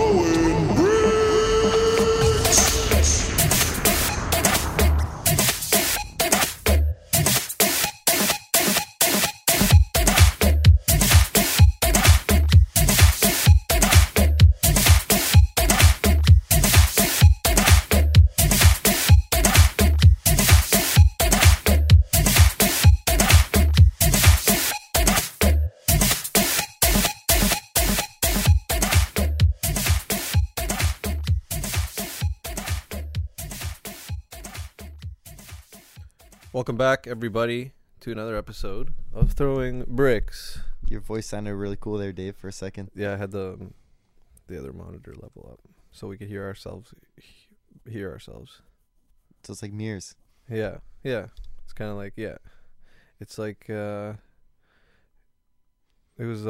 Throwing bricks. Welcome back, everybody, to another episode of Throwing Bricks. Your voice sounded really cool there, Dave, for a second. Yeah, I had the other monitor level up so we could hear ourselves. So it's like mirrors. Yeah. It's kind of like, yeah. It's like, it was,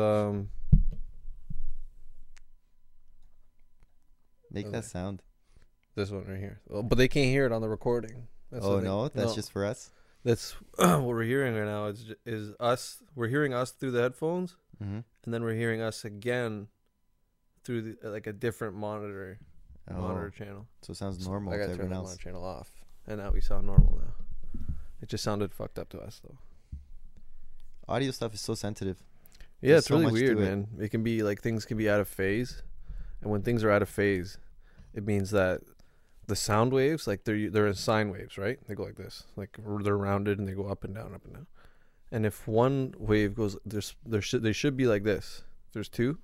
Make Okay. that sound. this one right here. Oh, but they can't hear it on the recording. That's Oh, the thing. no? That's just for us? That's what we're hearing right now is us. We're hearing us through the headphones, Mm-hmm. and then we're hearing us again through like a different monitor channel. So it sounds normal I to gotta turn everyone the else. monitor channel off, and now we sound normal now. It just sounded fucked up to us though. Audio stuff is so sensitive. Yeah, There's it's so really much to weird, it. man. It can be like things can be out of phase, and when things are out of phase, it means that the sound waves, like they're in sine waves, right? They go like this, like they're rounded and they go up and down, up and down. And if one wave goes, they should be like this. There's two,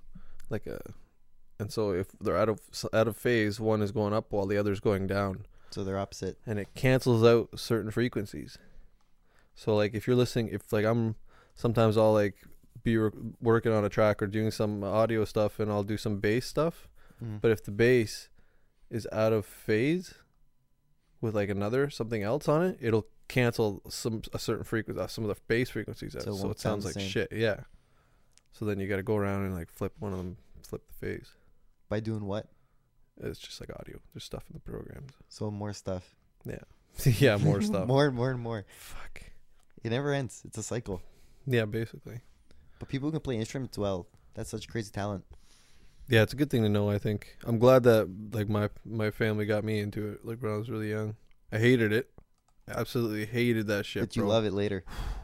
and so if they're out of phase, one is going up while the other is going down, So they're opposite. and it cancels out certain frequencies. So like if you're listening, if like sometimes I'll like be working on a track or doing some audio stuff, and I'll do some bass stuff. Mm. But if the bass is out of phase with like something else on it, it'll cancel a certain frequency, some of the bass frequencies out. So it So won't it sounds sound like the same. shit. Yeah. So then you got to go around and like flip one of them, flip the phase. By doing what? It's just like audio. There's stuff in the programs. So more stuff. Yeah, more stuff. More and more and more. Fuck. It never ends. It's a cycle. Yeah, basically. But people who can play instruments well, that's such crazy talent. Yeah, it's a good thing to know, I think. I'm glad that like my family got me into it like when I was really young. I hated it. I absolutely hated that shit, But you bro. love it later.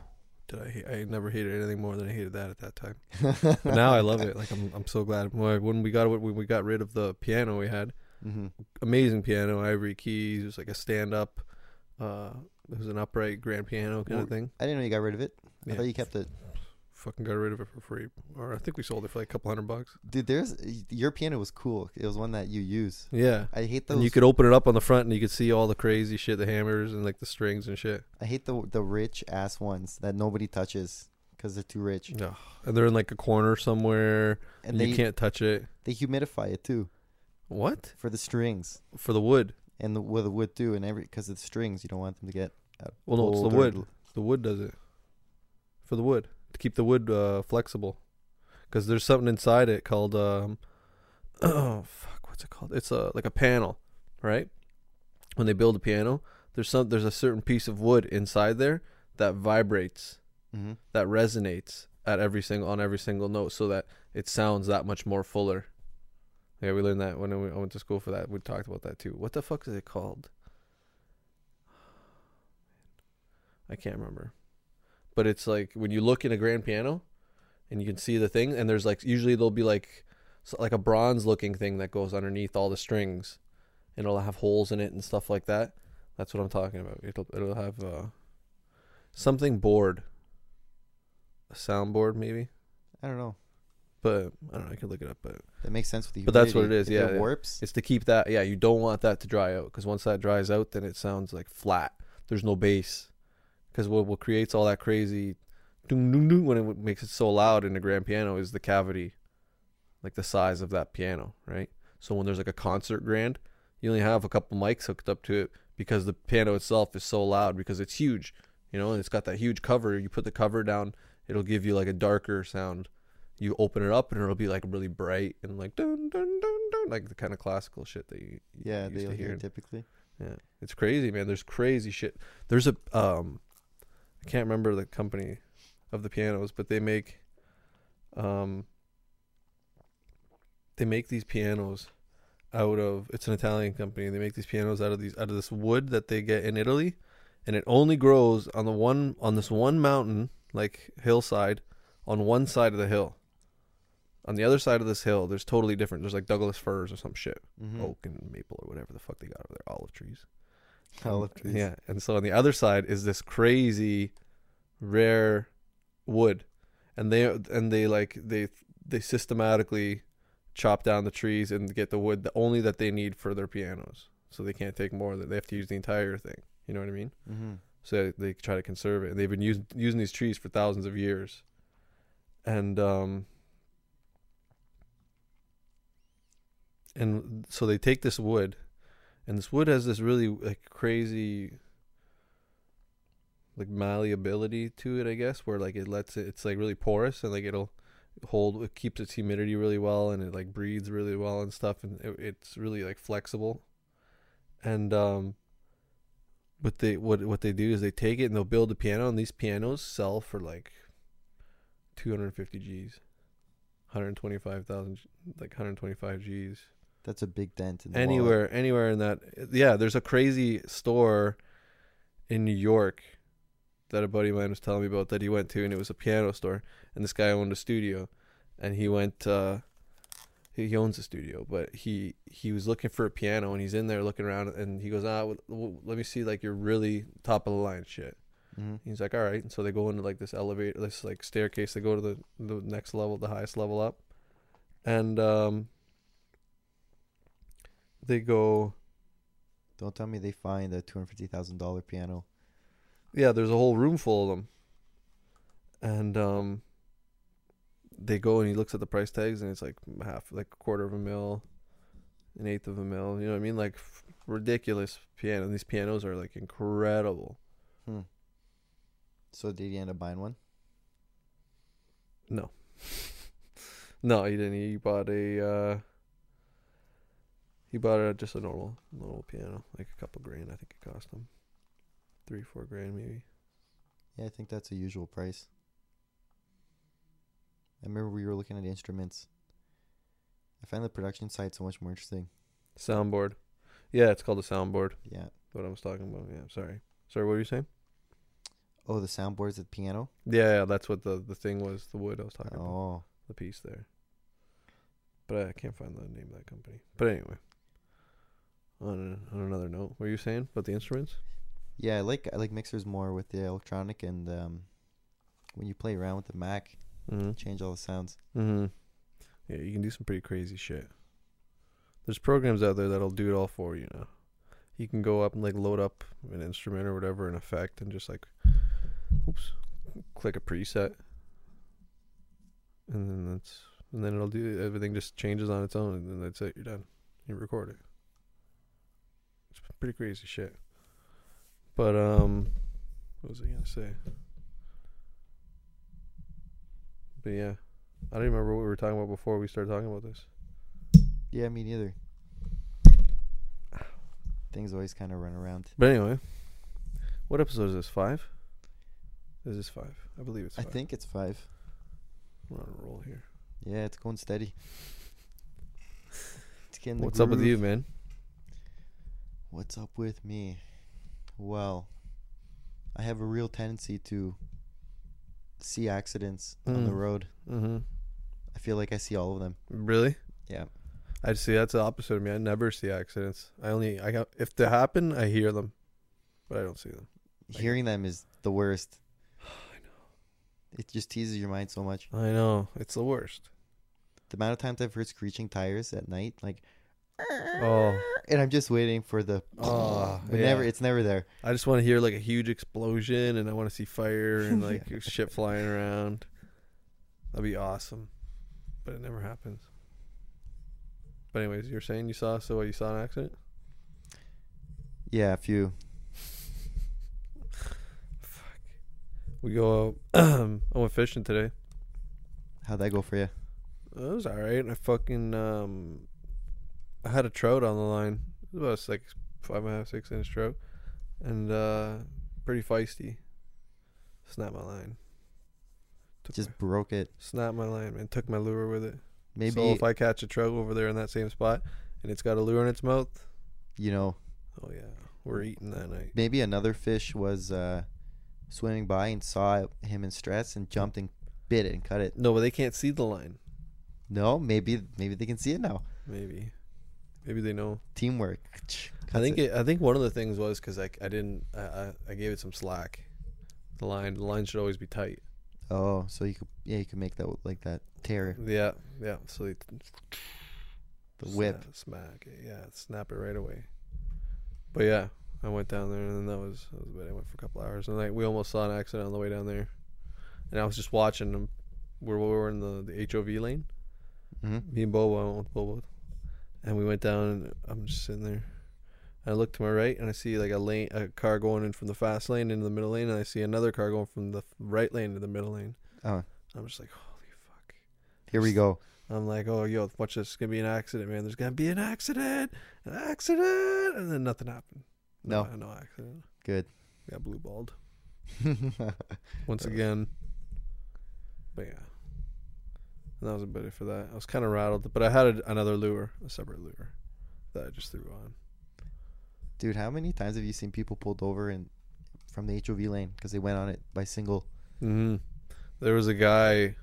I never hated anything more than I hated that at that time. But now I love it. Like I'm so glad when we got rid of the piano we had. Mm-hmm. Amazing piano, ivory keys. It was like a stand up. It was an upright grand piano kind of thing. I didn't know you got rid of it. I Yeah. thought you kept it. Fucking got rid of it for free, or I think we sold it for like a couple $100. Dude, your piano was cool. It was one that you use. Yeah, I hate those. and you could open it up on the front, and you could see all the crazy shit, the hammers and like the strings and shit. I hate the rich ass ones that nobody touches because they're too rich. No, and they're in like a corner somewhere, and you can't touch it. They humidify it too What? for the strings For the wood? and the wood too, and because of the strings you don't want them to get. Well, no, it's the old or wood. The wood does it. For the wood. To keep the wood flexible. Because there's something inside it called, oh, fuck, what's it called? It's like a panel, right? When they build a piano, there's a certain piece of wood inside there that vibrates, Mm-hmm. that resonates on every single note, so that it sounds that much more fuller. Yeah, we learned that when I went to school for that. We talked about that too. What the fuck is it called? I can't remember. But it's like when you look in a grand piano and you can see the thing, and there's like usually there'll be like a bronze looking thing that goes underneath all the strings, and it'll have holes in it and stuff like that. That's what I'm talking about. It'll have something board, a soundboard maybe. I don't know. But I don't know. I can look it up. But That makes sense with the But that's what humidity. it is, If yeah. it warps. it's to keep that. Yeah, you don't want that to dry out, because once that dries out, then it sounds like flat. There's no bass. Because what creates all that crazy ding, ding, ding, when it makes it so loud in a grand piano is the cavity, like the size of that piano, right? So when there's like a concert grand, you only have a couple mics hooked up to it because the piano itself is so loud because it's huge, and it's got that huge cover. You put the cover down, it'll give you like a darker sound. You open it up and it'll be like really bright and like dun dun dun dun, like the kind of classical shit that you Yeah, used they'll to hear hear. typically. Yeah, it's crazy, man. There's crazy shit. There's I can't remember the company of the pianos, but they make these pianos out of, it's an Italian company. They make these pianos out of this wood that they get in Italy, and it only grows on this one mountain, like hillside, on one side of the hill. On the other side of this hill, there's totally different. There's like Douglas firs or some shit, oak and maple or whatever the fuck they got over there, olive trees. Olive trees. Yeah, and so on the other side is this crazy, rare wood, and they systematically chop down the trees and get the wood only that they need for their pianos. So they can't take more. They have to use the entire thing. You know what I mean? Mm-hmm. So they try to conserve it, and they've been using these trees for thousands of years, and so they take this wood, and this wood has this really like crazy like malleability to it, I guess, where like it's like really porous, and like it keeps its humidity really well, and it like breathes really well and stuff, and it's really like flexible. And what they do is they take it and they'll build a piano, and these pianos sell for like 250 G's, 125,000, like 125 G's. That's a big dent in the Anywhere in that. Yeah, there's a crazy store in New York that a buddy of mine was telling me about that he went to, and it was a piano store, and this guy owned a studio, and he went he owns a studio, but he was looking for a piano, and he's in there looking around, and he goes, let me see like your really top of the line shit. Mm-hmm. He's like, all right. And so they go into like this elevator, this like staircase, they go to the next level, the highest level up, and they go. Don't tell me they find a $250,000 piano. Yeah, there's a whole room full of them. And they go, and he looks at the price tags, and it's like like a $250,000, an $1/8 of a mil. You know what I mean? Like ridiculous piano. And these pianos are like incredible. So did he end up buying one? No. No, he didn't. He bought just a normal piano, like a couple grand. I think it cost him $3-4 grand maybe. Yeah, I think that's a usual price. I remember we were looking at instruments. I find the production side so much more interesting. Soundboard. Yeah, it's called a soundboard. Yeah. What I was talking about. Yeah, sorry, what were you saying? Oh, the soundboards at the piano? Yeah, that's what the thing was, the wood I was talking about. Oh. The piece there. But I can't find the name of that company. But anyway, on another note, what were you saying about the instruments? Yeah, I like mixers more with the electronic, and when you play around with the Mac, change all the sounds. Mm-hmm. Yeah, you can do some pretty crazy shit. There's programs out there that'll do it all for you now. You can go up and like load up an instrument or whatever, an effect, and just like, click a preset, and then it'll do everything. Just changes on its own, and then that's it. You're done. You record it. It's pretty crazy shit. But what was I gonna say? But yeah, I don't remember what we were talking about before we started talking about this. Yeah, me neither. Things always kind of run around. But anyway, what episode is this? 5? Is this 5? I believe it's 5. I think it's 5. We're on a roll here. Yeah, it's going steady. It's getting the What's up with groove. you, man? What's up with me? Well, I have a real tendency to see accidents on the road. Mm-hmm. I feel like I see all of them. Really? Yeah. I see. That's the opposite of me. I never see accidents. If they happen, I hear them, but I don't see them. Hearing them is the worst. I know. It just teases your mind so much. I know. It's the worst. The amount of times I've heard screeching tires at night, like, Oh. and I'm just waiting for the, Oh, but yeah. it's never there. I just want to hear like a huge explosion, and I want to see fire and like shit flying around. That'd be awesome, but it never happens. But anyways, you're saying you saw an accident? Yeah, a few. Fuck. We go. I went fishing today. How'd that go for you? It was all right. I had a trout on the line. It was about 5.5, 6 inch trout, and pretty feisty. Snapped my line. Broke it. Snapped my line, man. Took my lure with it. Maybe So if I catch a trout over there in that same spot, and it's got a lure in its mouth. You know, Oh yeah, we're eating that night. maybe another fish was swimming by and saw him in stress and jumped and bit it and cut it. No, but they can't see the line. No, maybe they can see it now. Maybe they know. Teamwork. I think one of the things was because I gave it some slack. The line should always be tight. Oh, so you could make that like that tear Yeah. So they the whip. smack it. Yeah, snap it right away. But yeah, I went down there and that was about it. I went for a couple hours and we almost saw an accident on the way down there. And I was just watching them. We were in the HOV lane. Mm-hmm. Me and Bobo, I went with Bobo, and we went down. And I'm just sitting there. I look to my right and I see like a car going in from the fast lane into the middle lane, and I see another car going from the right lane to the middle lane. Oh, I'm just like, holy fuck! here we go. I'm like, oh yo, watch this. It's gonna be an accident, man. There's gonna be an accident, and then nothing happened. No accident. Good. Got blue balled once again. But yeah, and that was about it for that. I was kind of rattled, but I had another lure, a separate lure, that I just threw on. Dude, how many times have you seen people pulled over from the HOV lane because they went on it by single? Mm-hmm. There was a guy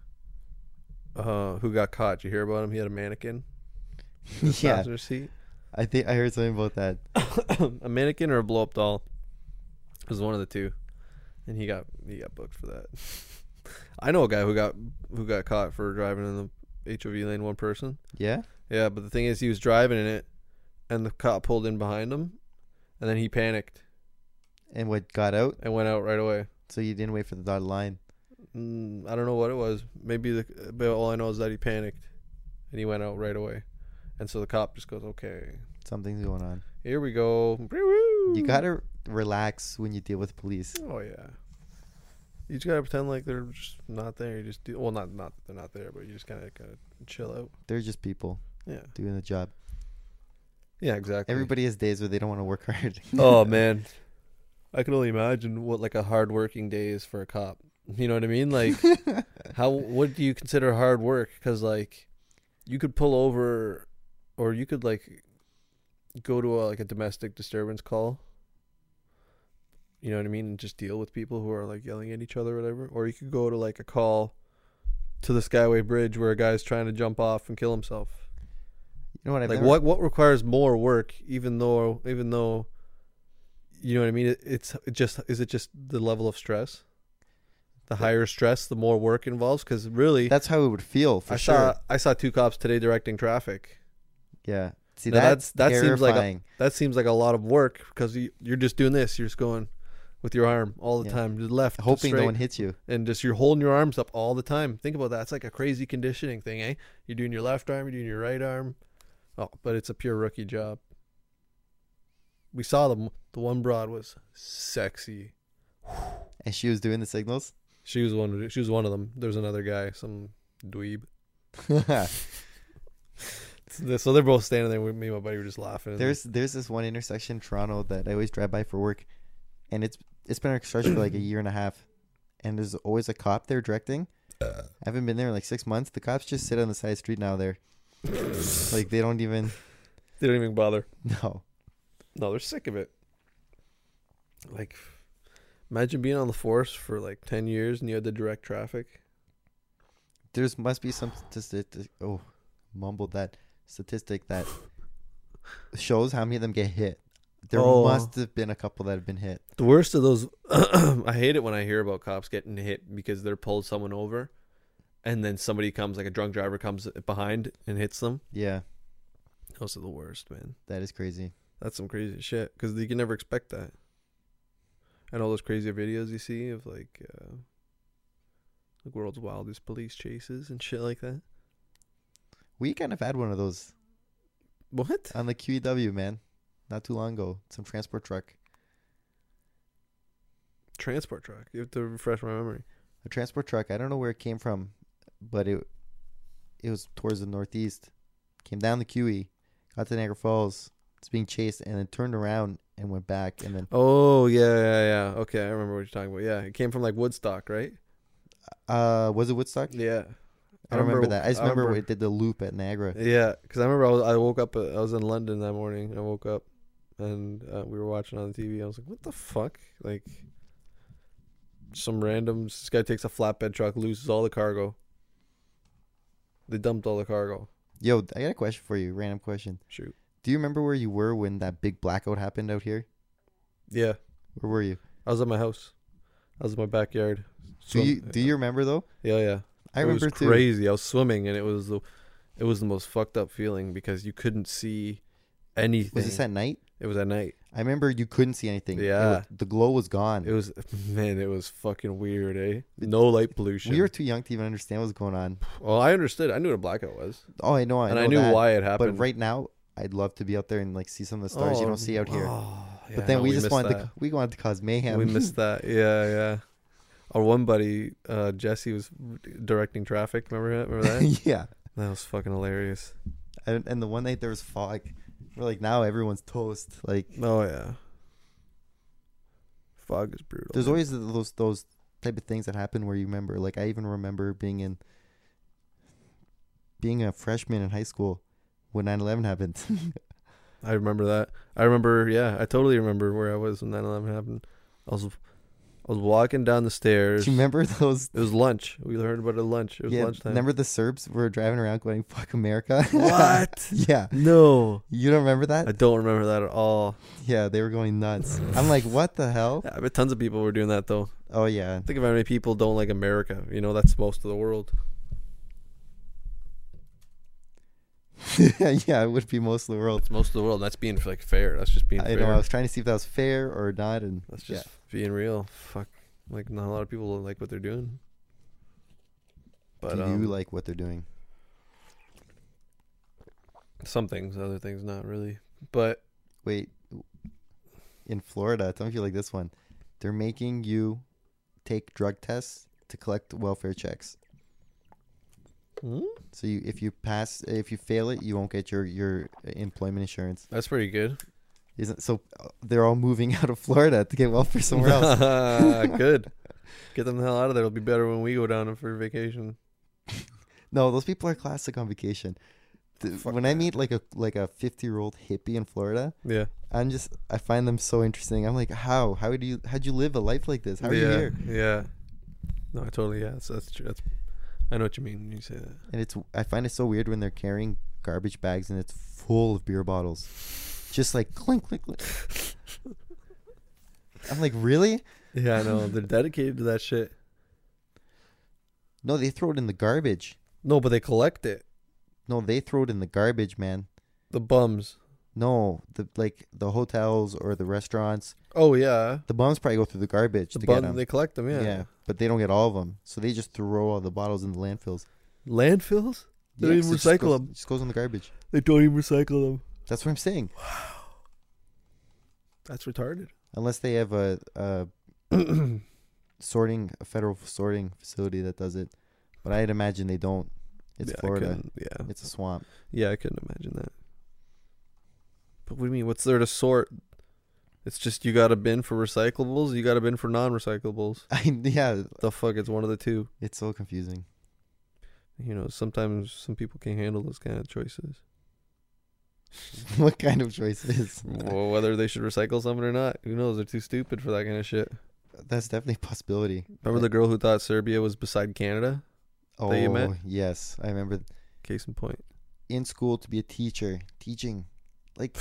who got caught. Did you hear about him? He had a mannequin in the Yeah, passenger seat. I think I heard something about that. A mannequin or a blow up doll. It was one of the two, and he got booked for that. I know a guy who got caught for driving in the HOV lane. One person. Yeah. Yeah, but the thing is, he was driving in it, and the cop pulled in behind him, and then he panicked And what got out? and went out right away. So you didn't wait for the dotted line. I don't know what it was. But all I know is that he panicked, and he went out right away, and so the cop just goes, "Okay, Something's going on. here we go." You gotta relax when you deal with police. Oh yeah. You just gotta pretend like they're just not there. You just do not that they're not there, but you just kind of chill out. They're just people Yeah. doing the job. Yeah, exactly. Everybody has days where they don't want to work hard. Oh man, I can only imagine what like a hard working day is for a cop. You know what I mean? Like, what do you consider hard work? Because like, you could pull over, or you could like go to a domestic disturbance call. You know what I mean? And just deal with people who are like yelling at each other or whatever. Or you could go to like a call to the Skyway Bridge where a guy's trying to jump off and kill himself. You know what? What requires more work, even though you know what I mean? Is it just the level of stress? The higher stress, the more work involves. Because really, That's how it would feel for sure. I saw two cops today directing traffic. Yeah. See, Now, that's that seems like terrifying. that seems like a lot of work because you're just doing this. You're just going with your arm all the Yeah. time, just left, just Hoping no straight, one hits you. and just you're holding your arms up all the time. Think about that. It's like a crazy conditioning thing, eh? You're doing your left arm, you're doing your right arm. Oh, but it's a pure rookie job. We saw them. The one broad was sexy. And she was doing the signals. She was one of them. There's another guy, some dweeb. So they're both standing there. Me and my buddy were just laughing. There's this one intersection in Toronto that I always drive by for work, and it's been a stretch for like a year and a half, and there's always a cop there directing. I haven't been there in like 6 months. The cops just sit on the side of the street now there. Like they don't even bother. no. No, they're sick of it. Like, imagine being on the force for like 10 years and you had to direct traffic. There's must be some statistic. Oh, mumbled that statistic that shows how many of them get hit. There must have been a couple that have been hit. The worst of those, I hate it when I hear about cops getting hit because they're pulled someone over and then somebody comes, like a drunk driver comes behind and hits them. Yeah, Those are the worst, man. that is crazy. That's some crazy shit because you can never expect that. And all those crazy videos you see of like world's wildest police chases and shit like that. We kind of had one of those What? on the QEW, man, not too long ago. Some transport truck. Transport truck. You have to refresh my memory. A transport truck. I don't know where it came from, but it was towards the northeast. Came down the QE, got to Niagara Falls. It's being chased, and then turned around and went back, and then Oh, yeah. Okay, I remember what you're talking about. Yeah, it came from like Woodstock, right? was it Woodstock? Yeah. I don't remember that. I just remember remember- it did the loop at Niagara. Yeah, because I remember I woke up. I was in London that morning. I woke up, and we were watching on the TV. I was like, "What the fuck?" Like, some random. This guy takes a flatbed truck, loses all the cargo. They dumped all the cargo. Yo, I got a question for you. Random question. Shoot. Do you remember where you were when that big blackout happened out here? Yeah, Where were you? I was at my house. I was in my backyard. Do you remember though? Yeah, yeah. I It remember was too. crazy. I was swimming, and it was the most fucked up feeling because you couldn't see anything. Was this at night? It was at night. I remember you couldn't see anything. Yeah. The glow was gone. It was man. It was fucking weird, eh? No light pollution. We were too young to even understand what was going on. Well, I understood. I knew what a blackout was, Oh, I know. and know I knew that. why it But happened. right now, I'd love to be out there and like see some of the stars you don't see out here. Oh, yeah, but then no, we just missed wanted that. we wanted to cause mayhem. We missed that. Yeah, yeah. Our one buddy, Jesse, was directing traffic. Remember that? Yeah. That was fucking hilarious. And the one night there was fog. We're like, now everyone's toast. Like, Oh yeah. Fog is brutal. there's always those type of things that happen where you remember. Like, I even remember being a freshman in high school when 9/11 happened. I remember that. I remember. Yeah, I totally remember where I was when 9/11 happened. I was walking down the stairs. Do you remember those? It was lunch. We heard about it at lunch. It was lunchtime. Remember the Serbs were driving around going, "Fuck America." What? Yeah. No. You don't remember that? I don't remember that at all. Yeah, they were going nuts. I'm like, what the hell? Yeah, I bet tons of people were doing that though. Oh yeah. Think of how many people don't like America. You know, that's most of the world. Yeah, it would be most of the world. It's most of the world. That's being like fair. That's just being I fair. know. I was trying to see if that was fair or not, and That's just being real. Fuck. Like not a lot of people like what they're doing. But do you like what they're doing? some things, other things not really. But Wait, in Florida, tell me if you like this one. They're making you take drug tests to collect welfare checks. So if you fail it, you won't get your employment insurance. that's pretty good. Isn't so? They're all moving out of Florida to get welfare somewhere else. Good. Get them the hell out of there. It'll be better when we go down for vacation. No, those people are classic on vacation. Fuck When I meet like a 50-year-old hippie in Florida, Yeah. I find them so interesting. I'm like, how'd you live a life like this? How are you yeah. here? Yeah. No, I totally. Yeah. That's true. I know what you mean when you say that. And I find it so weird when they're carrying garbage bags and it's full of beer bottles, just like clink clink clink. I'm like, really? Yeah, I know. They're dedicated to that shit. No, they throw it in the garbage. No, but they collect it. No, they throw it in the garbage, man. The bums. No, the hotels or the restaurants, Oh yeah. the bums probably go through the garbage The to get bums. them. They collect them. Yeah. But they don't get all of them, so they just throw all the bottles in the landfills. Landfills. They don't even 'cause it just recycle goes- them. Just goes in the garbage. They don't even recycle them. That's what I'm saying. That's retarded. Unless they have a federal sorting facility that does it, but I'd imagine they don't. It's Yeah, I Florida. couldn't- Yeah. It's a swamp. Yeah, I couldn't imagine that. But what do you mean? What's there to sort? It's just you got a bin for recyclables, you got a bin for non-recyclables. Yeah, The fuck? It's one of the two. it's so confusing. You know, sometimes some people can't handle those kind of choices. What kind of choices? Well, whether they should recycle something or not, who knows? They're too stupid for that kind of shit. That's definitely a possibility. Remember the girl who thought Serbia was beside Canada? Oh, that you met? yes, I remember. Case in point. In school to be a teacher, teaching, like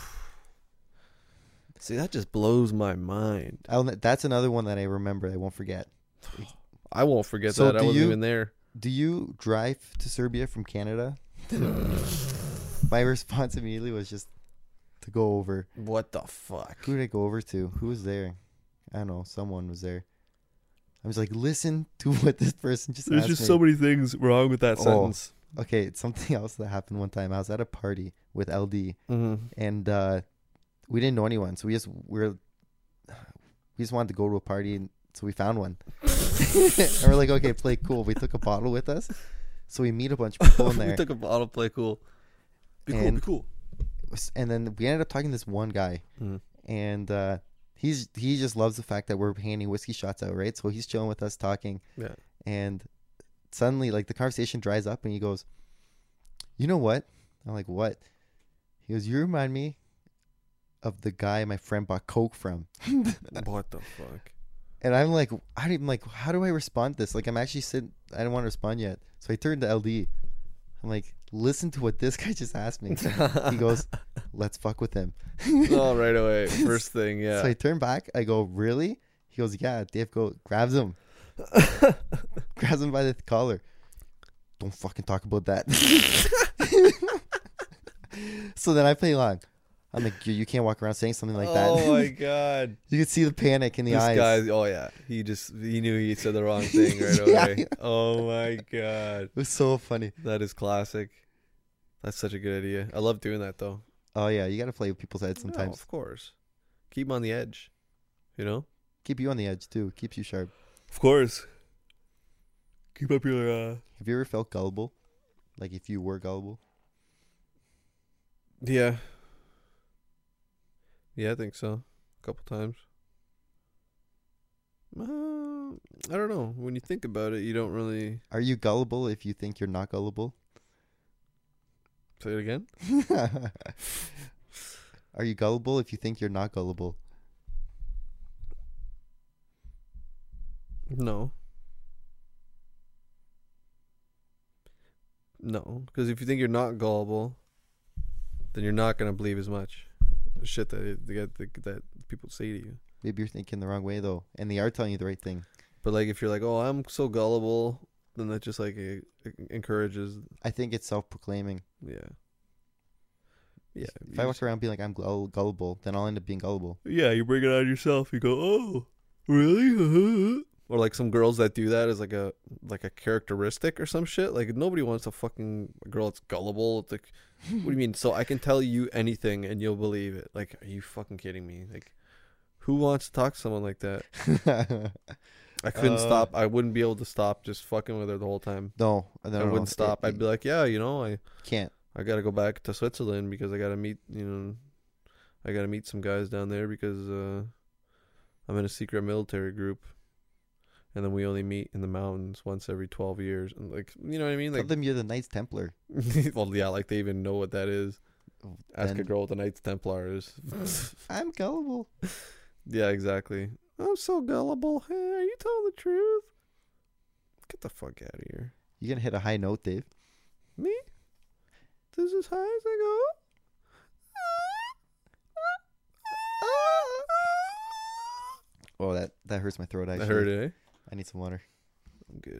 See, that just blows my mind. that's another one that I remember. I won't forget. I won't forget So that. I do wasn't you- even there. Do you drive to Serbia from Canada? My response immediately was just to go over. What the fuck? Who did I go over to? Who was there? I don't know. Someone was there. I was like, listen to what this person just There's asked just me. so many things wrong with that Oh. sentence. Okay, it's something else that happened one time. I was at a party with LD, Mm-hmm. and we didn't know anyone, so we just wanted to go to a party, and so we found one. And we're like, okay, play cool. We took a bottle with us, so we meet a bunch of people in We there. took a bottle, play cool. Be cool, And- be cool. And then we ended up talking to this one guy, Mhm. and he just loves the fact that we're handing whiskey shots out, right? So he's chilling with us, talking, Yeah. and suddenly, like, the conversation dries up, and he goes, "You know what?" I'm like, "What?" He goes, "You remind me of the guy my friend bought Coke from." What the fuck? And I'm like, how do I respond to this? Like, I'm actually sitting, I don't want to respond yet. So I turned to LD. I'm like, listen to what this guy just asked me. He goes, "Let's fuck with him." Oh, right away. First thing, yeah. So I turn back. I go, "Really?" He goes, "Yeah." Dave grabs him. Grabs him by the collar. "Don't fucking talk about that." So then I play along. I'm like, you can't walk around saying something like that. Oh my god. You could see the panic in the This eyes. guy, oh yeah. He knew he said the wrong thing right away. Yeah. Oh my god. It was so funny. That is classic. That's such a good idea. I love doing that though. Oh yeah, you got to play with people's heads No, sometimes. of course. Keep 'em on the edge. You know? Keep you on the edge too. Keeps you sharp. Of course. Keep up your Have you ever felt gullible? Like if you were gullible? Yeah. Yeah, I think so. A couple times. I don't know. When you think about it, you don't really. Are you gullible if you think you're not gullible? Say it again? Are you gullible if you think you're not gullible? No. No. Because if you think you're not gullible, then you're not going to believe as much shit that people say to you. Maybe you're thinking the wrong way though, and they are telling you the right thing. But like if you're like, oh, I'm so gullible, then that just like it encourages. I think it's self-proclaiming. Yeah. Yeah. If I walk around being like I'm gullible, then I'll end up being gullible. Yeah, you bring it on yourself. You go, oh, really? Or like some girls that do that as like a characteristic or some shit. Like nobody wants a fucking girl that's gullible. It's like, what do you mean? So I can tell you anything and you'll believe it. Like, are you fucking kidding me? Like, who wants to talk to someone like that? I couldn't stop. I wouldn't be able to stop just fucking with her the whole time. No, I wouldn't stop. I'd be like, yeah, I can't. I gotta go back to Switzerland because I gotta meet some guys down there because I'm in a secret military group, and then we only meet in the mountains once every 12 years, and like, you know what I mean? Tell Like, them you're the Knights Templar. well, yeah, like they even know what that is. Ask a Then girl what the Knights Templar is. I'm gullible. Yeah, exactly. I'm so gullible. Hey, are you telling the truth? Get the fuck out of here. You're gonna hit a high note, Dave. Me? This is as high as I go. Oh, that hurts my throat. Actually, I heard it. Eh? I need some water. I'm good.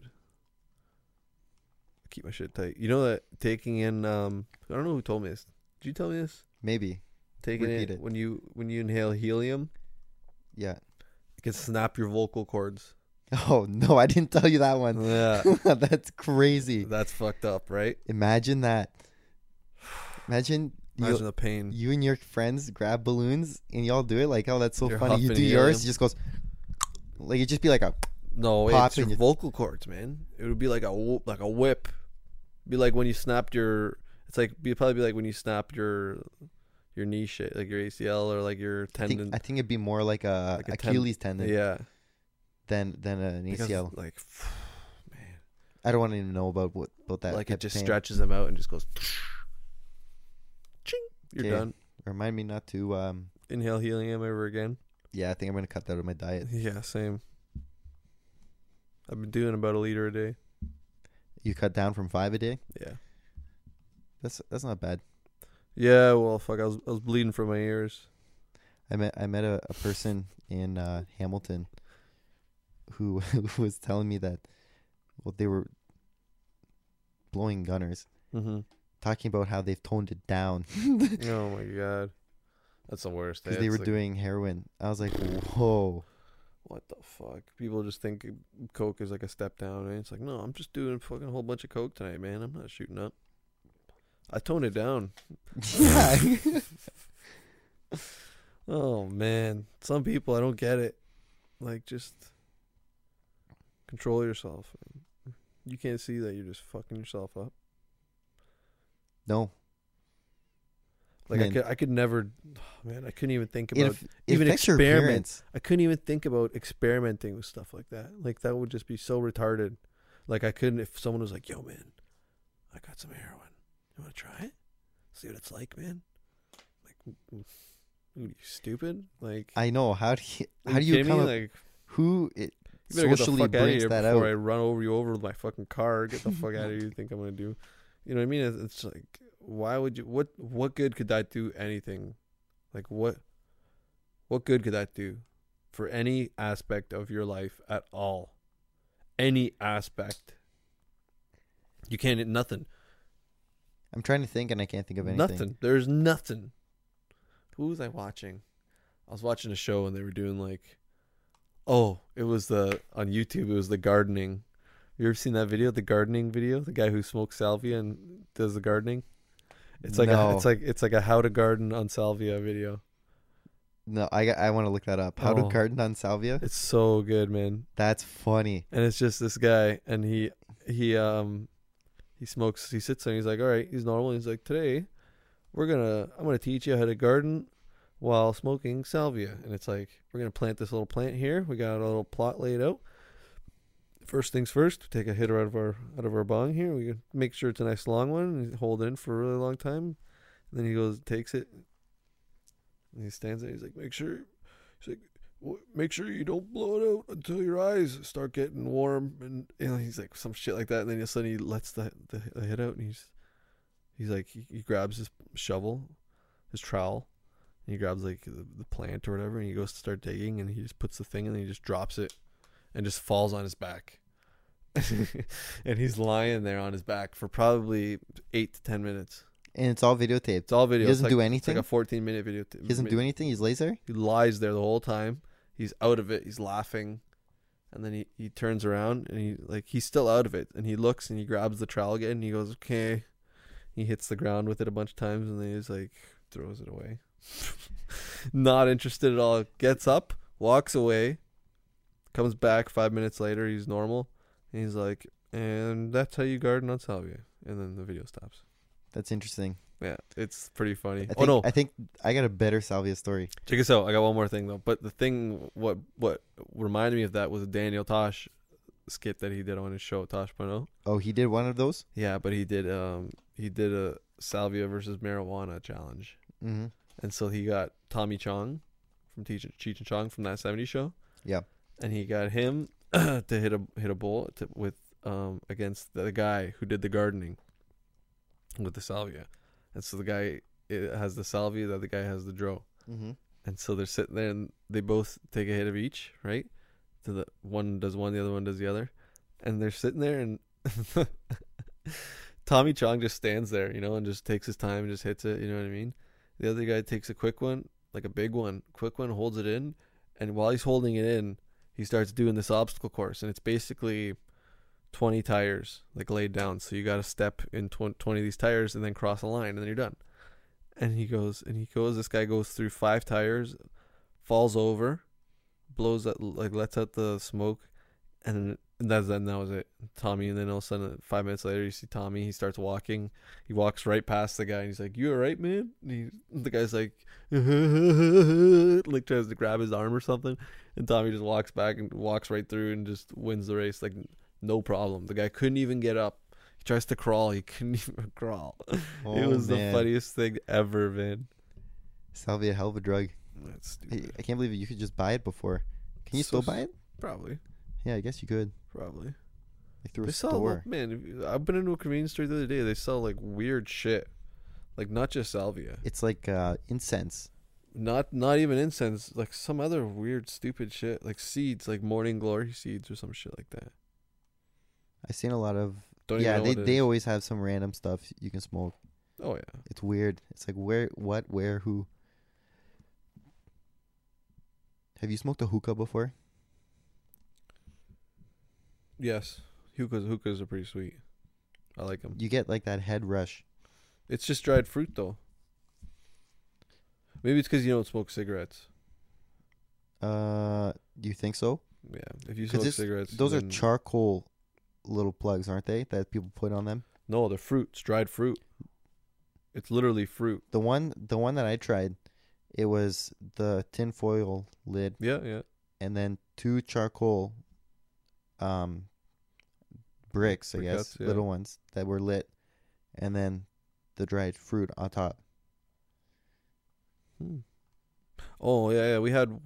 I keep my shit tight. You know that taking in I don't know who told me this. Did you tell me this? Maybe. Taking Repeat it it. when you inhale helium, Yeah. it can snap your vocal cords. Oh no, I didn't tell you that one. Yeah. That's crazy. That's fucked up, right? Imagine that. Imagine Imagine the pain. you and your friends grab balloons and y'all do it. Like, oh, that's so You're funny. You huffing do helium. yours, it just goes like it just be like a No, pop it's your in your- vocal cords, man. It would be like a whip. Be like when you snapped your. It's like probably be like when you snapped your knee shit, like your ACL or like your tendon. I think it'd be more like a Like a Achilles tendon yeah. than an Because, ACL. like, man, I don't want to even know about that. like type it just of pain. stretches them out and just goes. Ching. You're Okay. done. Remind me not to. Inhale helium ever again. Yeah, I think I'm gonna cut that out of my diet. Yeah, same. I've been doing about 1 liter a day. You cut down from 5 a day. Yeah. That's not bad. Yeah. Well, fuck. I was bleeding from my ears. I met a person in Hamilton who was telling me that they were blowing gunners, Mm-hmm. talking about how they've toned it down Oh my god, that's the worst. because eh? they It's were like, doing heroin. I was like, whoa. what the fuck? People just think coke is like a step down, and it's like, no, I'm just doing fucking a whole bunch of coke tonight, man. I'm not shooting up. I toned it down. Yeah. Oh man, some people I don't get it. Like, just control yourself. You can't see that you're just fucking yourself up. No. Like Man. I could never, man. I couldn't even think It, about it even affects your experiment. appearance. I couldn't even think about experimenting with stuff like that. Like that would just be so retarded. Like I couldn't if someone was like, "Yo, man, I got some heroin. You want to try it? See what it's like, man." Like, you stupid? Like, I know. How do are you kidding come me? up? Like, Who it you better get the socially fuck out of brings here that before out? I run you over with my fucking car. Get the fuck out of here. You think I'm gonna do? You know what I mean? It's like, why would you? What good could that do? Anything? Like what good could that do for any aspect of your life at all? Any aspect. You can't. Nothing. I'm trying to think, and I can't think of anything. Nothing. There's nothing. Who was I watching? I was watching a show and they were doing like, it was on YouTube. It was the gardening. You ever seen that video? The gardening video. The guy who smokes salvia and does the gardening. It's like No. it's like a how to garden on salvia video. No, I want to look that up. How to Oh. garden on salvia? It's so good, man. That's funny. And it's just this guy, and he smokes. He sits there, and he's like, all right, he's normal. He's like, today, I'm gonna teach you how to garden while smoking salvia. And it's like, we're gonna plant this little plant here. We got a little plot laid out. First things first, take a hitter out of our bong here. We make sure it's a nice long one, and hold it in for a really long time. And then he goes, takes it, and he stands there. He's like, make sure you don't blow it out until your eyes start getting warm. And he's like some shit like that. And then suddenly he lets the hit out, and he's like, he grabs his shovel, his trowel, and he grabs like the plant or whatever, and he goes to start digging, and he just puts the thing in, and he just drops it, and just falls on his back. And he's lying there on his back for probably 8 to 10 minutes. And it's all videotaped. It's all video. He doesn't do It's anything? like a 14-minute video. He doesn't do anything? He's lazy? He lies there the whole time. He's out of it. He's laughing. And then he turns around and he's still out of it. And he looks and he grabs the trowel again and he goes, okay. He hits the ground with it a bunch of times and then he just like throws it away. Not interested at all. Gets up, walks away, comes back 5 minutes later. He's normal. And he's like, and that's how you garden on salvia. And then the video stops. That's interesting. Yeah, it's pretty funny. I think I got a better salvia story. Check this out. I got one more thing though. But the thing, what reminded me of that was a Daniel Tosh skit that he did on his show, Tosh.0. Oh, he did one of those? Yeah, but he did a salvia versus marijuana challenge, Mm-hmm. and so he got Tommy Chong from Cheech and Chong from that '70s show. Yeah. And he got him to hit a bowl with against the guy who did the gardening with the salvia. And so the guy has the salvia, the other guy has the dro. Mm-hmm. And so they're sitting there and they both take a hit of each, right? So the one does one, the other one does the other. And they're sitting there and Tommy Chong just stands there, and just takes his time and just hits it, you know what I mean? The other guy takes a quick one, like a big one, holds it in. And while he's holding it in, he starts doing this obstacle course. And it's basically 20 tires like laid down, so you got to step in 20 of these tires and then cross a line and then you're done. And he goes this guy goes through 5 tires, falls over, blows out, like lets out the smoke, and that was it. Tommy, and then all of a sudden 5 minutes later you see Tommy, he starts walking, he walks right past the guy and he's like, you all right, man? And the guy's like like tries to grab his arm or something, and Tommy just walks back and walks right through and just wins the race like no problem. The guy couldn't even get up. He tries to crawl. He couldn't even crawl. Oh, it was man. the funniest thing ever, man. Salvia, hell of a drug. That's stupid. I can't believe you could just buy it before. Can you still buy it? Probably. Yeah, I guess you could. Probably. Like through They a sell, store. man, I've been into a convenience store the other day. They sell like weird shit. Like not just salvia. It's like incense. Not even incense. Like some other weird, stupid shit. Like seeds, like morning glory seeds or some shit like that. I've seen a lot of. Don't even Yeah, know what it they is. always have some random stuff you can smoke. Oh yeah. It's weird. It's like where, who. Have you smoked a hookah before? Yes. Hookahs are pretty sweet. I like them. You get like that head rush. It's just dried fruit though. Maybe it's because you don't smoke cigarettes. Do you think so? Yeah. If you 'Cause smoke cigarettes, Those are then- charcoal little plugs, aren't they? That people put on them. No, they're fruit. It's dried fruit. It's literally fruit. The one that I tried, it was the tin foil lid Yeah, yeah. and then 2 charcoal bricks, I guess, Briquettes, yeah. little ones that were lit, and then the dried fruit on top. Oh yeah, we had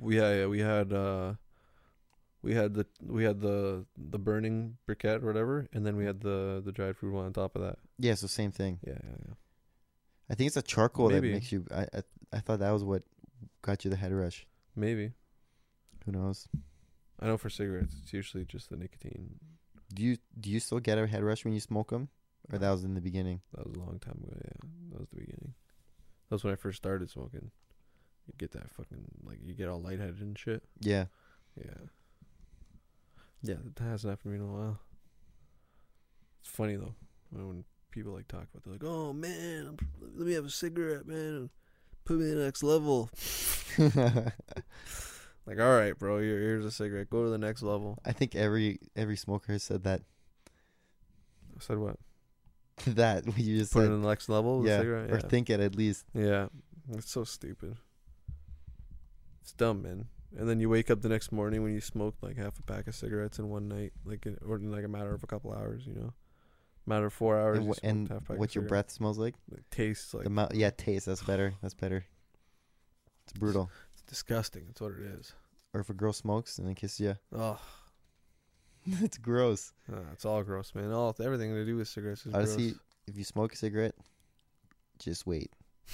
the burning briquette or whatever, and then we had the dried fruit one on top of that. Yeah, so same thing. Yeah. I think it's a charcoal Maybe. that makes you. I thought that was what got you the head rush. Maybe. Who knows? I know for cigarettes, it's usually just the nicotine. Do you still get a head rush when you smoke them, or that was in the beginning? That was a long time ago. Yeah, that was the beginning. That was when I first started smoking. You get that fucking you get all lightheaded and shit. Yeah. Yeah, that hasn't happened to me in a while. It's funny though when people talk about, they're like, "Oh man, let me have a cigarette, man. Put me in the next level." Like, all right, bro, here's a cigarette. Go to the next level. I think every smoker has said that. I said what? That what you just Put it said. in the next level. Yeah, The cigarette. or think it at least. Yeah, it's so stupid. It's dumb, man. And then you wake up the next morning when you smoked half a pack of cigarettes in one night, or in a matter of a couple hours, matter of 4 hours. And half a pack what of your cigarettes. breath smells like? It tastes like Taste. That's better. That's better. It's brutal. it's disgusting. That's what it is. Or if a girl smokes and then kisses you, Oh, it's gross. it's all gross, man. Everything to do with cigarettes is Honestly, gross. if you smoke a cigarette, just wait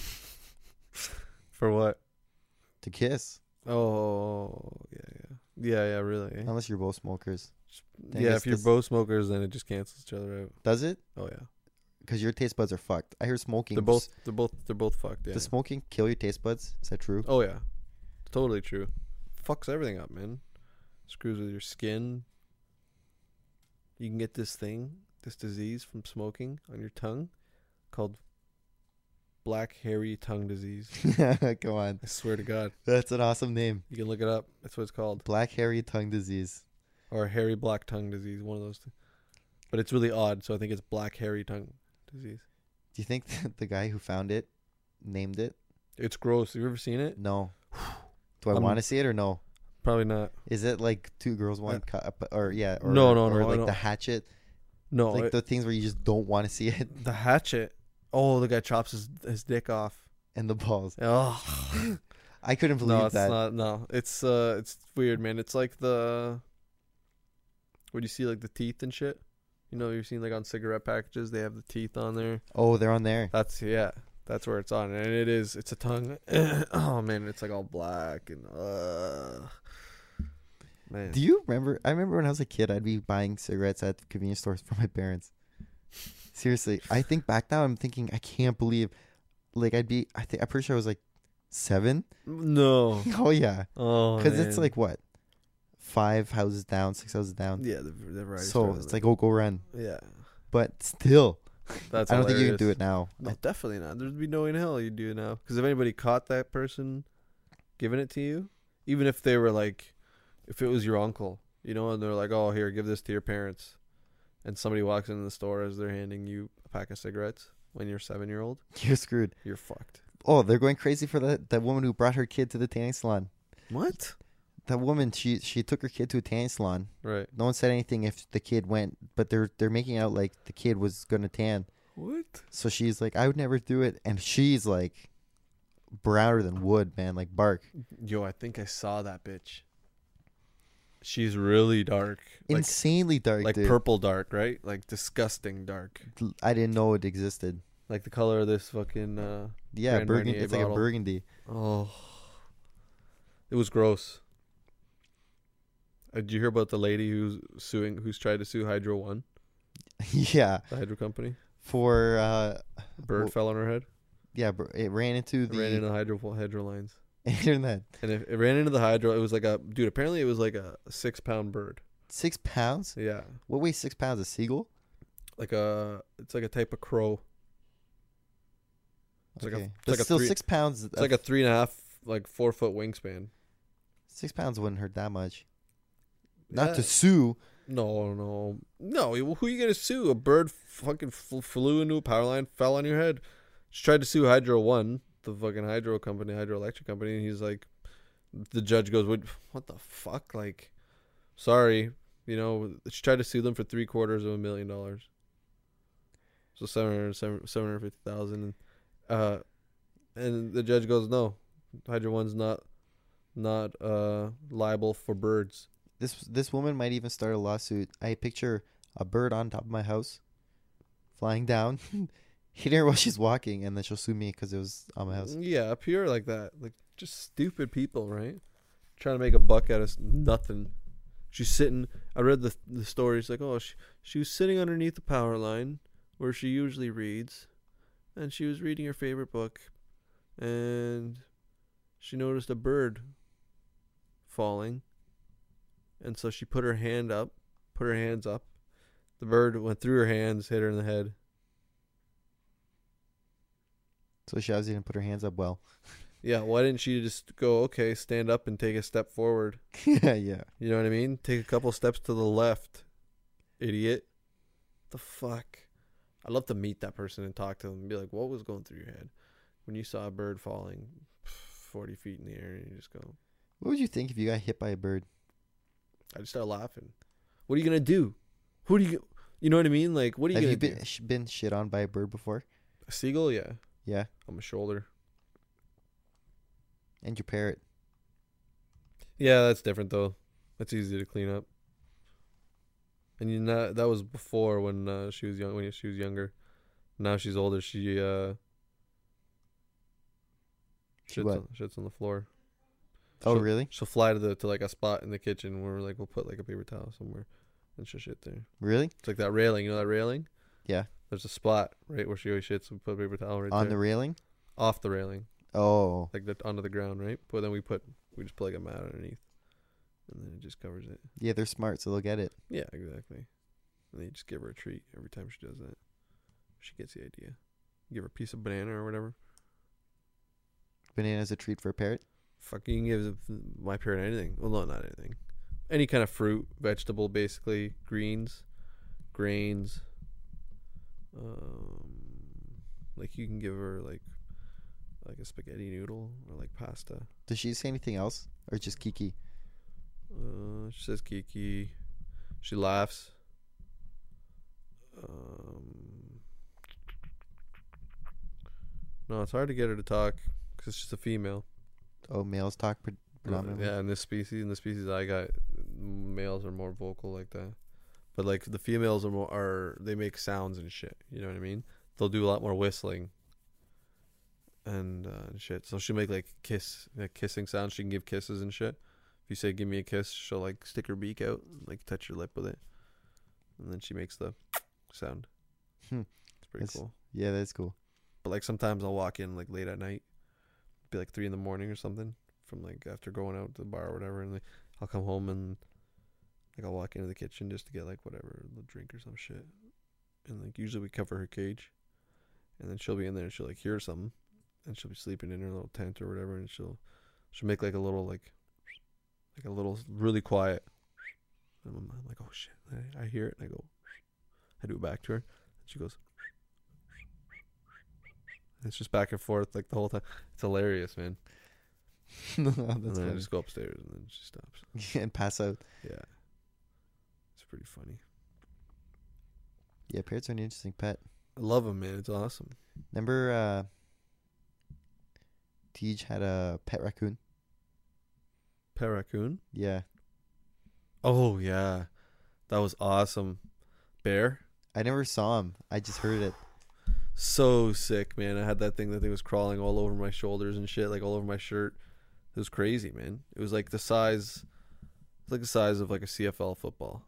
For what? to kiss. Oh, yeah. Really. Eh? Unless you're both smokers. I Yeah, guess if you're this- both smokers, then it just cancels each other out. Does it? Oh yeah, Because your taste buds are fucked. I hear smoking. they're both fucked. Yeah. Does smoking kill your taste buds? Is that true? Oh yeah, totally true. Fucks everything up, man. Screws with your skin. You can get this disease from smoking on your tongue, called black hairy tongue disease. Come on. I swear to God, That's an awesome name. you can look it up. That's what it's called, Black hairy tongue disease. or hairy black tongue disease. One of those two. But it's really odd, so I think it's black hairy tongue disease. Do you think that the guy who found it named it? It's gross. Have you ever seen it? No. Do I I'm- want to see it or no? Probably not. Is it like Two Girls One Cup or yeah? Or, No, or I like don't. the hatchet, No, like the things where you just don't want to see it, the hatchet. Oh, the guy chops his dick off. and the balls. Oh. I couldn't believe No, it's that. not. No, it's weird, man. It's like when you see the teeth and shit. You've seen on cigarette packages, they have the teeth on there. Oh, they're on there. That's where it's on, and it's a tongue. Oh man, it's all black and man. Do you remember? I remember when I was a kid, I'd be buying cigarettes at convenience stores for my parents. Seriously, I think back now, I'm thinking I can't believe, I'm pretty sure I was 7. No. Oh yeah, Oh, because it's man. what, 5 houses down, 6 houses down. Yeah, the variety. So it's go run. yeah. But still, That's I don't think you can hilarious. do it now. No, definitely not. There'd be no way in hell you'd do it now. Because if anybody caught that person giving it to you, even if they were if it was your uncle, and they're like, "Oh, here, give this to your parents," and somebody walks into the store as they're handing you a pack of cigarettes when you're 7-year-old, You're screwed. you're fucked. Oh, they're going crazy for that woman who brought her kid to the tanning salon. What? That woman, she took her kid to a tanning salon. Right. No one said anything if the kid went, but they're making out like the kid was gonna tan. What? So she's like, I would never do it, and she's browner than wood, man, like bark. Yo, I think I saw that bitch. She's really dark. Insanely dark, dude. Purple dark, right? Disgusting dark. I didn't know it existed. Like the color of this fucking Yeah, Grand burgundy. Marnier It's like a bottle. burgundy. Oh, it was gross. Did you hear about the lady who's tried to sue Hydro One, Yeah, the hydro company? for Bird Well- fell on her head. yeah, it ran into It the ran into the hydro lines, internet. and it ran into the hydro. It was dude. Apparently, it was a 6-pound bird. 6 pounds? Yeah, What weighs 6 pounds? A seagull? it's a type of crow. It's Okay. it's But like a still, three- 6 pounds. It's like a 3.5, 4 foot wingspan. 6 pounds wouldn't hurt that much. Not Yeah. to sue. No. Who are you gonna sue? A bird fucking flew into a power line, fell on your head. She tried to sue Hydro One, the fucking hydroelectric company, and he's like, the judge goes, "What the fuck? Sorry, You know, she tried to sue them for $750,000. So 750,000. And the judge goes, no, Hydra One's not liable for birds. This woman might even start a lawsuit. I picture a bird on top of my house, flying down, hitting her while she's walking, and then she'll sue me because it was on my house. Yeah, pure like that. Like, just stupid people, right? Trying to make a buck out of nothing. She's sitting. I read the story. It's like, oh, she was sitting underneath the power line where she usually reads, and she was reading her favorite book, and she noticed a bird falling, and so she put her hands up. The bird went through her hands, hit her in the head. So she obviously didn't put her hands up well. Yeah, why didn't she just go, okay, stand up and take a step forward? Yeah. You know what I mean? Take a couple steps to the left, idiot. The fuck? I'd love to meet that person and talk to them and be like, what was going through your head when you saw a bird falling 40 feet in the air and you just go... What would you think if you got hit by a bird? I just start laughing. What are you going to do? Who do you know what I mean? Like, what are you going to do? Have you been shit on by a bird before? A seagull? Yeah. Yeah. On my shoulder. And your parrot. Yeah, that's different though. That's easy to clean up. And you know that was before when she was young. When she was younger, now she's older. She shits on the floor. Oh, really? She'll fly to like a spot in the kitchen where like we'll put like a paper towel somewhere, and she'll shit there. Really? It's like that railing. You know that railing? Yeah. There's a spot right where she always shits. We put a paper towel right on there. the railing. Off the railing. Oh. Like onto the ground, right? But then we just put like a mat underneath, and then it just covers it. Yeah, they're smart, so they'll get it. Yeah, exactly. And then you just give her a treat every time she does that. She gets the idea. Give her a piece of banana or whatever. Banana's a treat for a parrot? Fuck, you can give my parrot anything. Well, no, not anything. Any kind of fruit, vegetable, basically. Greens, grains. Like you can give her like a spaghetti noodle or like pasta. Does she say anything else? Or just Kiki? She says Kiki. She laughs. No, it's hard to get her to talk because she's a female. Oh, males talk predominantly? Yeah, in the species I got, males are more vocal like that. But like the females they make sounds and shit. You know what I mean? They'll do a lot more whistling and shit. So she'll make like kissing sounds. She can give kisses and shit. If you say give me a kiss, she'll like stick her beak out and like touch your lip with it, and then she makes the sound. It's pretty cool. Yeah, that's cool. But like sometimes I'll walk in like late at night, be like 3 a.m. or something, from like after going out to the bar or whatever, and like, I'll come home and like I'll walk into the kitchen just to get like whatever, a drink or some shit, and like usually we cover her cage, and then she'll be in there and she'll like hear something, and she'll be sleeping in her little tent or whatever, and she'll make like a little like a little really quiet, and I'm like, oh shit, I hear it, and I do it back to her, and she goes. It's just back and forth like the whole time. It's hilarious, man. That's and then funny. I just go upstairs and then she stops. And pass out. Yeah. It's pretty funny. Yeah, parrots are an interesting pet. I love them, man. It's awesome. Remember Tej had a pet raccoon? Pet raccoon? Yeah. Oh, yeah. That was awesome. Bear? I never saw him. I just heard it. So sick, man. I had that thing was crawling all over my shoulders and shit, like all over my shirt. It was crazy, man. It was like the size of like a CFL football.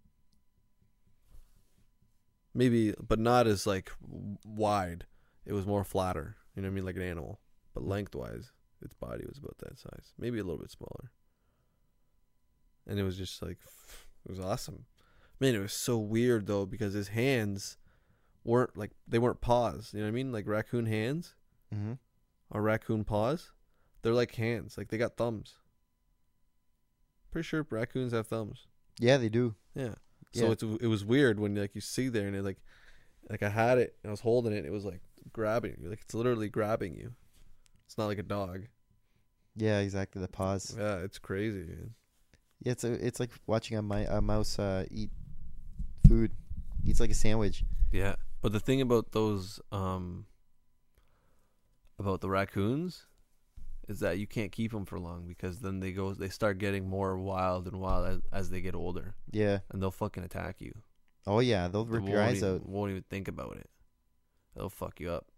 Maybe, but not as like wide. It was more flatter. You know what I mean? Like an animal. But lengthwise, its body was about that size. Maybe a little bit smaller. And it was just like, it was awesome. Man, it was so weird though, because his hands weren't paws. You know what I mean? Like raccoon hands or raccoon paws. They're like hands. Like they got thumbs. Pretty sure raccoons have thumbs. Yeah, they do. Yeah. So it was weird when like you see there and it like I had it and I was holding it and it was like grabbing you. Like it's literally grabbing you. It's not like a dog. Yeah, exactly. The paws. Yeah, it's crazy, man. Yeah, it's like watching a mouse eat food. Eats like a sandwich. Yeah, but the thing about those about the raccoons is that you can't keep them for long because then they start getting more wild and wild as they get older, Yeah. and they'll fucking attack you. Oh yeah, they'll rip your eyes out. Won't even think about it. They'll fuck you up.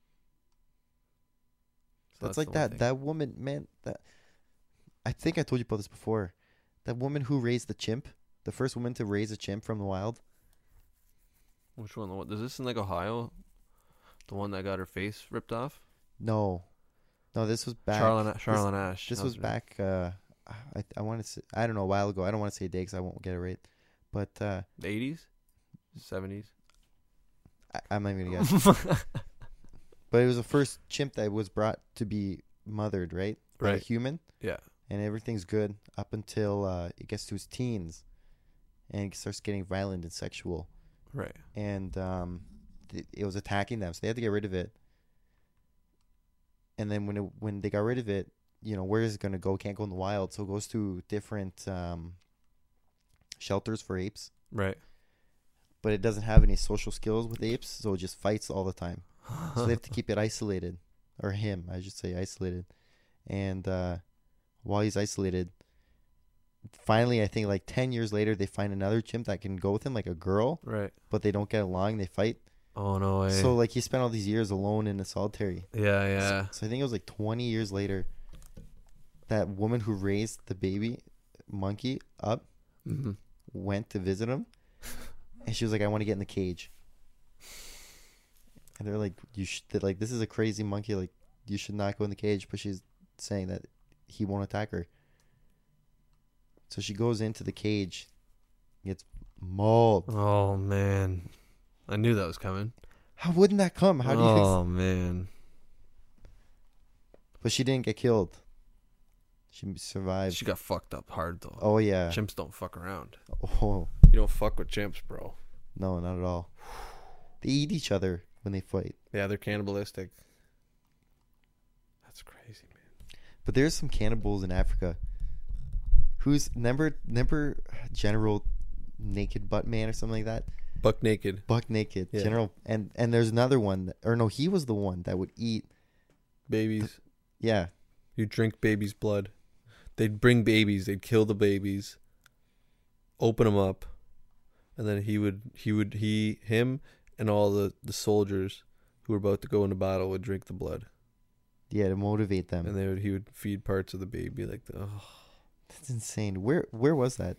So That's like the one thing. that woman, man. That I think I told you about this before. That woman who raised the chimp, the first woman to raise a chimp from the wild. Which one? Is this in like Ohio? The one that got her face ripped off? No, this was back. Charlotte Nash. This was back. I want to say, I don't know, a while ago. I don't want to say a day because I won't get it right. But The 80s? 70s? I'm not even gonna guess. But it was the first chimp that was brought to be mothered, right? By a Right. human, Yeah. and everything's good up until it gets to his teens, and it starts getting violent and sexual, Right. and it was attacking them, so they had to get rid of it. And then when they got rid of it, where is it gonna go? Can't go in the wild, so it goes to different shelters for apes. Right. But it doesn't have any social skills with apes, so it just fights all the time. So they have to keep it isolated, or him, I should say, isolated. And while he's isolated, finally, I think like 10 years later, they find another chimp that can go with him, like a girl, Right. but they don't get along. They fight. Oh, no way. So like he spent all these years alone in a solitary. yeah, yeah. So I think it was like 20 years later, that woman who raised the baby monkey up Mm-hmm. went to visit him, and she was like, "I want to get in the cage." And they're like, this is a crazy monkey. Like, you should not go in the cage." But she's saying that he won't attack her. So she goes into the cage, gets mauled. Oh, man. I knew that was coming. How wouldn't that come? How do you? Oh, man. But she didn't get killed. She survived. She got fucked up hard, though. Oh yeah. Chimps don't fuck around. Oh You don't fuck with chimps, bro. no, not at all. They eat each other when they fight. Yeah, they're cannibalistic. That's crazy, man. But there's some cannibals in Africa. Who's remember General Naked Butt Man or something like that? Buck naked. Buck Naked. Yeah. General, and there's another one, or no, he was the one that would eat. Babies. Yeah. You drink babies' blood. They'd bring babies. They'd kill the babies. Open them up. And then him and all the soldiers who were about to go into battle would drink the blood. Yeah, to motivate them. And he would feed parts of the baby That's insane. Where was that?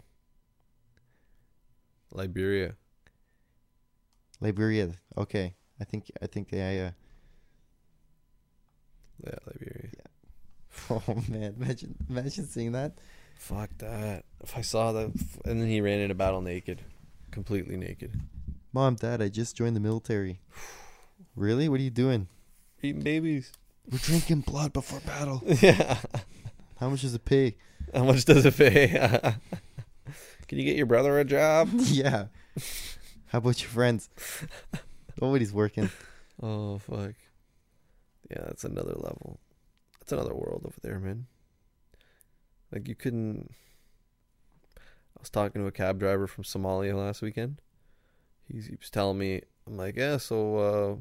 Liberia. Liberia. Okay. I think they Yeah, Liberia. Oh man, imagine seeing that. Fuck that. If I saw that. And then he ran into battle naked. Completely naked. Mom, Dad, I just joined the military. Really? What are you doing? Eating babies. We're drinking blood before battle. Yeah. How much does it pay? How much does it pay? Can you get your brother a job? Yeah. How about your friends? Nobody's working. Oh, fuck. Yeah, that's another level. That's another world over there, man. Like, you couldn't... I was talking to a cab driver from Somalia last weekend. He was telling me, I'm like, yeah, so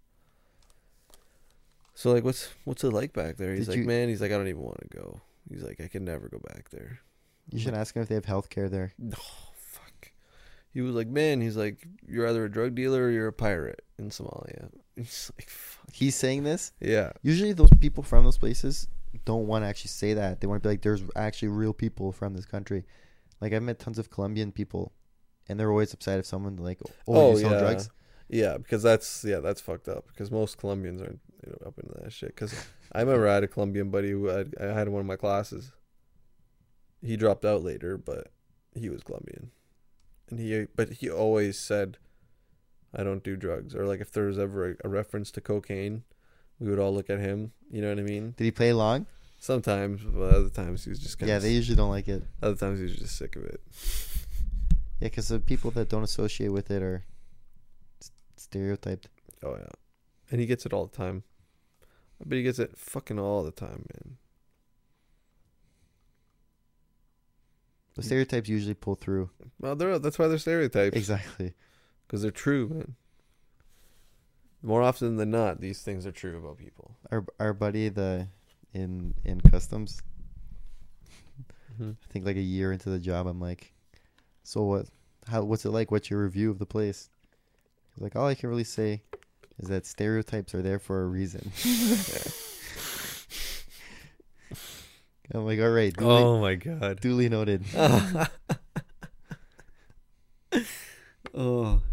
like, what's it like back there? He's Did like, you- man, he's like, I don't even want to go. He's like, I can never go back there. You should ask them if they have health care there. Oh, fuck. He was like, man, he's like, you're either a drug dealer or you're a pirate in Somalia. It's like, fuck. He's saying this. Yeah. Usually those people from those places don't want to actually say that. They want to be like, there's actually real people from this country. Like, I've met tons of Colombian people, and they're always upset if someone like, you sell drugs. Yeah, because that's fucked up. Because most Colombians aren't up into that shit. Because I remember I had a Colombian buddy who I had in one of my classes. He dropped out later, but he was Colombian, and he always said, "I don't do drugs." Or like if there was ever a reference to cocaine, we would all look at him. You know what I mean? Did he play along? Sometimes, but other times he was just kind Yeah, of. they usually don't like it. Other times he was just sick of it. Yeah, because the people that don't associate with it are stereotyped. Oh yeah, and he gets it all the time. I bet he gets it fucking all the time, man. The stereotypes usually pull through. Well, that's why they're stereotypes. Exactly. Because they're true, man. More often than not, these things are true about people. Our buddy in customs, Mm-hmm. I think like a year into the job, I'm like, so what's it like? What's your review of the place? He's like, all I can really say is that stereotypes are there for a reason. I'm like, all right. Oh my god. Duly noted. Oh.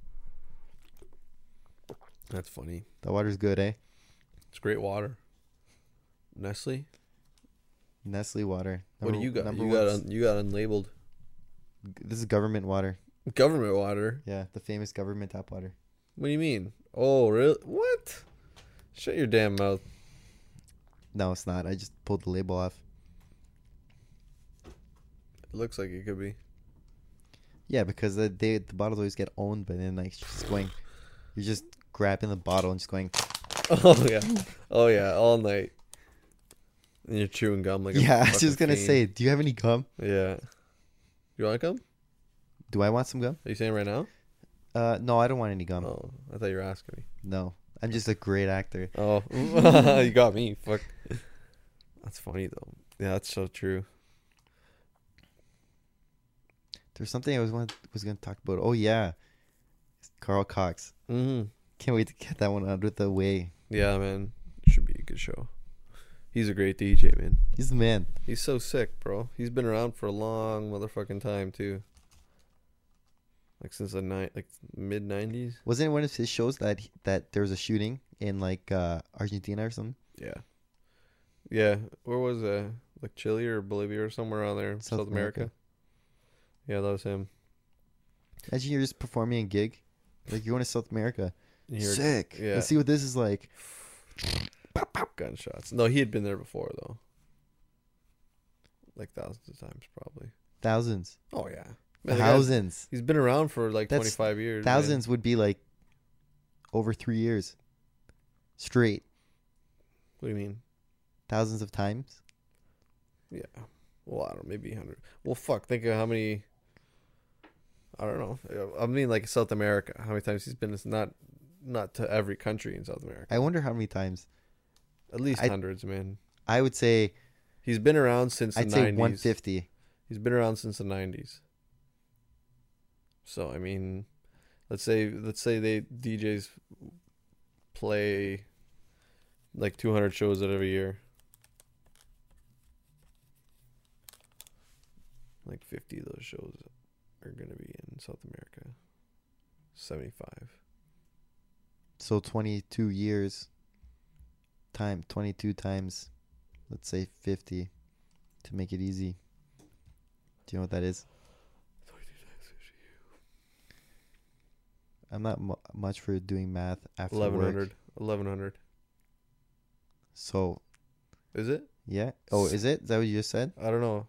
That's funny. The water's good, eh? It's great water. Nestle? Nestle water. What do you got? Number You got unlabeled. This is government water. Government water? Yeah, the famous government tap water. What do you mean? Oh, really? What? Shut your damn mouth. No, it's not. I just pulled the label off. It looks like it could be. Yeah, because the bottles always get owned, but then like you're just grabbing the bottle and just going. Oh yeah. Oh yeah. All night. And you're chewing gum like a Yeah, I was fucking just gonna fiend. say, do you have any gum? Yeah. You want gum? Do I want some gum? Are you saying right now? No, I don't want any gum. Oh, I thought you were asking me. No, I'm just a great actor. Oh, you got me. Fuck. That's funny though. Yeah, that's so true. There's something I was gonna talk about. Oh yeah, Carl Cox. Mm-hmm. Can't wait to get that one out of the way. Yeah, man. Should be a good show. He's a great DJ, man. He's the man. He's so sick, bro. He's been around for a long motherfucking time too. Like since the mid '90s. Wasn't it one of his shows that there was a shooting in like Argentina or something? Yeah. Yeah. Where was it? Like Chile or Bolivia or somewhere around there. South America. Yeah, that was him. Imagine you're just performing a gig, like you're going to South America. Sick. Yeah. Let's see what this is like. Gunshots. No, he had been there before though. Like thousands of times, probably. Thousands. Oh yeah. Man, the guy's- Thousands. He's been around for like That's 25 years. Thousands would be like over 3 years straight. What do you mean? Thousands of times. Yeah. Well, I don't know. Maybe 100. Well, fuck. Think of how many. I don't know. I mean, like South America. How many times he's been? It's not to every country in South America. I wonder how many times. At least I- hundreds, man. I would say He's been around since the I'd 90s. say 150. He's been around since the 90s. So I mean, let's say they DJs play like 200 shows out of a year. Like 50 of those shows are going to be in South America. 75. So 22 years. 22 times, let's say 50, to make it easy. Do you know what that is? I'm not much for doing math after 1100. work. 1100. So, Is it? yeah. Oh, is it? Is that what you just said? I don't know.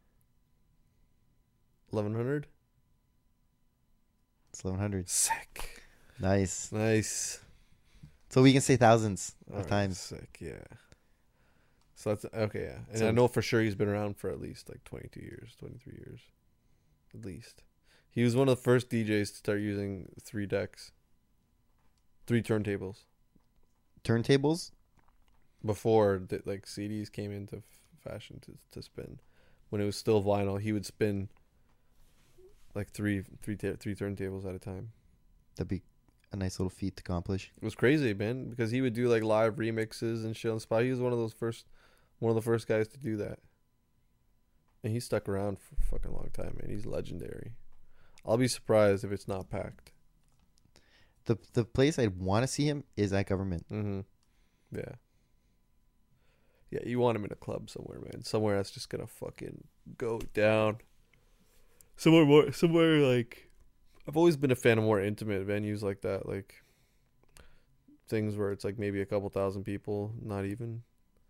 1100? It's 1100. Sick. Nice. Nice. So we can say thousands of Alright, times. Sick, yeah. So that's okay, yeah. And So- I know for sure he's been around for at least like 22 years, 23 years. At least. He was one of the first DJs to start using 3 decks. 3 turntables. Turntables? Before like CDs came into fashion to spin. When it was still vinyl, he would spin like three turntables at a time. That'd be a nice little feat to accomplish. It was crazy, man, because he would do like live remixes and shit on the spot. He was one of the first guys to do that. And he stuck around for a fucking long time, man. He's legendary. I'll be surprised if it's not packed. The place I'd want to see him is at Government. Mm-hmm. Yeah. Yeah, you want him in a club somewhere, man. Somewhere that's just gonna fucking go down. Somewhere like, I've always been a fan of more intimate venues like that, like things where it's like maybe a couple thousand people, not even.